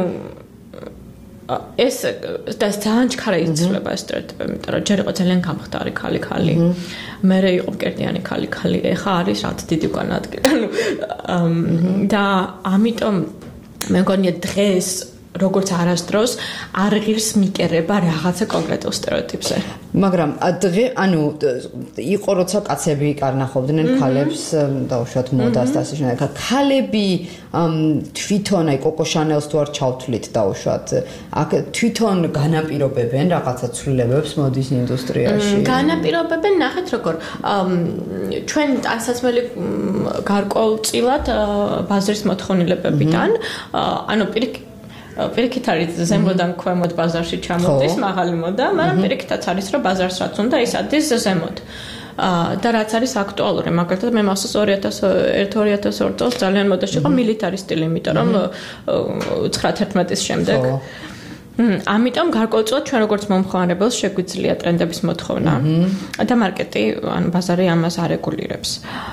D: ეს და ძალიან ჩქარა იცვლება სტერეოტიპები, იმიტომ რომ ჯერ იყო ძალიან გამხდარი ხალი ხალი. მერე იყო მკერდიანი ხალი ხალი, ეხა არის რაც დიდი უკან ადგილი. ანუ და ამიტომ მე მგონია დღეს როგორც არასდროს არ ღირს მიკერება რაღაცა კონკრეტულ სტერეოტიპზე.
C: მაგრამ დღე ანუ იყო როცა კაცები კარნახობდნენ ქალებს დაუშვათ მოდას და ასე შემდეგ. ქალები თვითონ აი კოკო შანელს თუ არ ჩავთვლით დაუშვათ აქ თვითონ განაპირობებენ რაღაცა ცვლილებებს მოდის ინდუსტრიაში.
D: განაპირობებენ ნახეთ როგორ ჩვენ ტანსაცმელი გარკვეულწილად ბაზრის მოთხოვნილებებიდან ანუ პირიქით პირიქით არის ზემოდან ქვემოთ ბაზარში ჩამოდის მაღალი მოდა, მაგრამ პირიქითაც არის რომ ბაზარს რაც უნდა ის ადის ზემოთ. და რაც არის აქტუალური, მაგალითად მე მასს ორი ათას ერთი ორი ათას ორი წელს ძალიან მოდაში იყო მილიტარი სტილი, იმიტომ რომ ცხრა თერთმეტის შემდეგ. ამიტომ გარკვეულწილად ჩვენ როგორც მომხმარებელს შეგვიძლია ტრენდების მოთხოვნა და მარკეტი ან ბაზარი ამას არეგულირებს.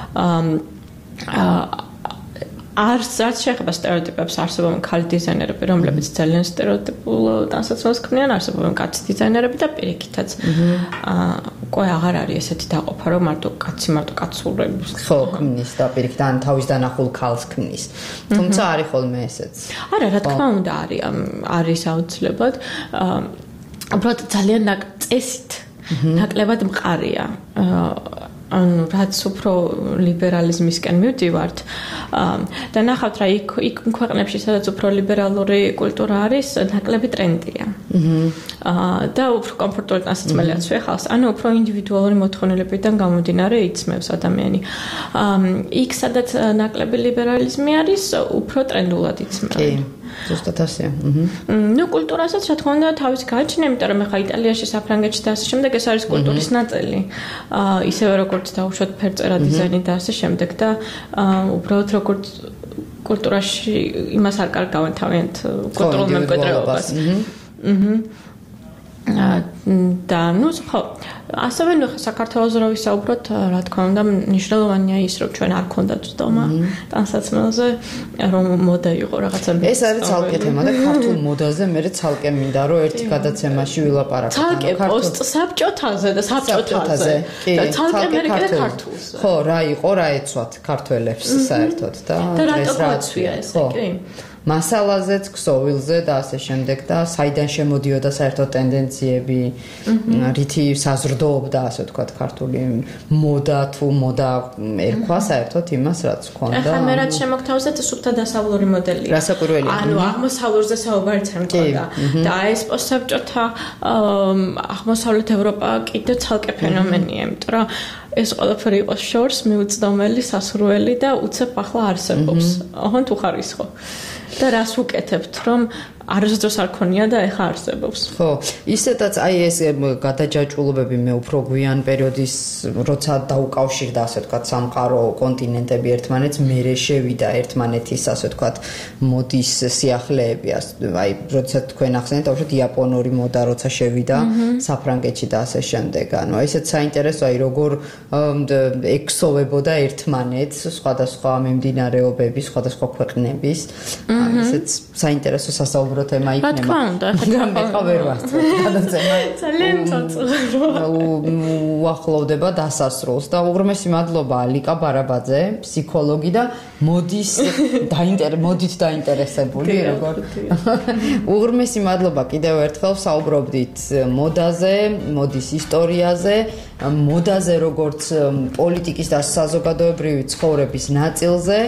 D: არც არც შეეხება სტერეოტიპებს, არსებობენ ქალი დიზაინერები, რომლებიც ძალიან სტერეოტიპულ ტანსაცმელს ქმნიან, არსებობენ კაცი დიზაინერები და პირიქითაც აა უკვე აღარ არის ესეთი დაყოფა, რომ მარტო კაცი მარტო კაცურებს
C: ხო ქმნის და პირიქით ან თავის დანახულ ქალს ქმნის. თუმცა არის ხოლმე ესეც.
D: არა, რა თქმა უნდა არის არის აუცილებლად. აა უბრალოდ ძალიან წესით ნაკლებად მყარია. აა ანუ რაც უფრო ლიბერალიზმისკენ მივდივართ და ნახავთ რა იქ იქ ქვეყნებში სადაც უფრო ლიბერალური კულტურა არის ნაკლები ტრენდია. აა და უფრო კომფორტული ტანსაცმელიაც ვეხავს, ანუ უფრო ინდივიდუალური მოთხოვნილებიდან გამომდინარე იცმევს ადამიანი. აა იქ სადაც ნაკლები ლიბერალიზმი არის, უფრო ტრენდულად იცმევს.
C: კი. ზუსტად ასე.
D: ნუ კულტურასაც რა თქმა უნდა თავის გააჩნია, იმიტომ რომ ეხა იტალიაში, საფრანგეთში და ასე შემდეგ ეს არის კულტურის ნაწილი. აა ისევე როგორც დაუშვათ ფერწერა, დიზაინი და ასე შემდეგ და აა უბრალოდ როგორც კულტურაში იმას არ კარგავენ თავიანთ კულტურულ მემკვიდრეობას. აჰა. და ნუ ხო ასევე ნუ საქართველოს რო ვისაუბროთ რა თქმა უნდა მნიშვნელოვანია ის რომ ჩვენ არ ქონდათ ცდომა ტანსაცმელზე რომ მოდა იყო რაღაცა
C: ეს არის ცალკე თემა და ქართულ მოდაზე მე ცალკე მინდა რომ ერთი გადაცემაში ვილაპარაკოთ
D: ცალკე პოსტ საბჭოთაზე და საბჭოთაზე და ცალკე მე კიდე ქართულზე
C: ხო რა იყო რა ეცვათ ქართველებს საერთოდ და
D: და რატო გვაცვია ესე კი
C: მასალაზეც, ქსოვილზე და ასე შემდეგ და საიდან შემოდიოდა საერთოდ ტენდენციები, რითი საზრდოობდა, ასე ვთქვათ, ქართული მოდა თუ მოდა ერქვა საერთოდ იმას, რაც ჰქონდა.
D: ახლა მე რაც შემოგთავაზეთ, სუფთა დასავლური მოდელია.
C: რასაკვირველია.
D: ანუ აღმოსავლურზე საუბარიც არ მქონდა. და ეს პოსტსაბჭოთა აღმოსავლეთ ევროპა კიდე ცალკე ფენომენია, იმიტომ რომ ეს ყველაფერი იყო შორს მიუწვდომელი, სასურველი და უცებ ახლა არსებობს. ოღონდ უხარისხო. და რას უკეთებთ, რომ არასდროს არ ქონია და ეხა არსებობს.
C: ხო, ისედაც აი ეს გადაჯაჭვულობები მე უფრო გვიან პერიოდის, როცა დაუკავშირდა, ასე ვთქვათ, სამყარო კონტინენტები ერთმანეთს, მერე შევიდა ერთმანეთის, ასე ვთქვათ, მოდის სიახლეები, აი, როცა თქვენ ახსენეთ, თავშოთ იაპონური მოდა როცა შევიდა საფრანგეთში და ასე შემდეგ. ანუ აი ესეც საინტერესოა, აი როგორ ექსოვებოდა ერთმანეთს სხვადასხვა მიმდინარეობები, სხვადასხვა ქვეყნების. აი ესეც საინტერესო სასაუბრო თემა იქნება.
D: რა თქმა უნდა,
C: მაგრამ ეხლა ვერ ვასწრებ გადაცემა.
D: ძალიან ცოცხალია.
C: უახლოვდება დასასრულს და უღრმესი მადლობა ლიკა ბარაბაძე, ფსიქოლოგი და მოდის დაინტერ მოდით დაინტერესებული როგორ. უღრმესი მადლობა კიდევ ერთხელ საუბრობდით მოდაზე, მოდის ისტორიაზე, მოდაზე როგორც პოლიტიკის და საზოგადოებრივი ცხოვრების ნაწილზე.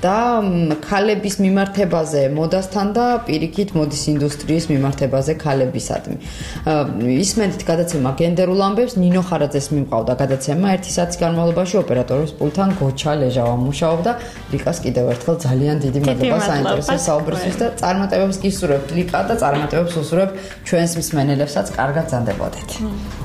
C: და ქალების მიმართებაზე მოდასთან და პირიქით მოდის ინდუსტრიის მიმართებაზე ქალებისადმი. ისმენთ გადაცემა გენდერულ ამბებს, ნინო ხარაძეს მიმყავდა გადაცემა ერთი საათის განმავლობაში ოპერატორის პულთან გოჩა ლეჟავა მუშაობდა. ლიკას კიდევ ერთხელ ძალიან დიდი მადლობა საინტერესო საუბრისთვის და წარმატებებს გისურვებთ ლიკა და წარმატებებს უსურვებ ჩვენს მსმენელებსაც. კარგად ზანდებოდეთ.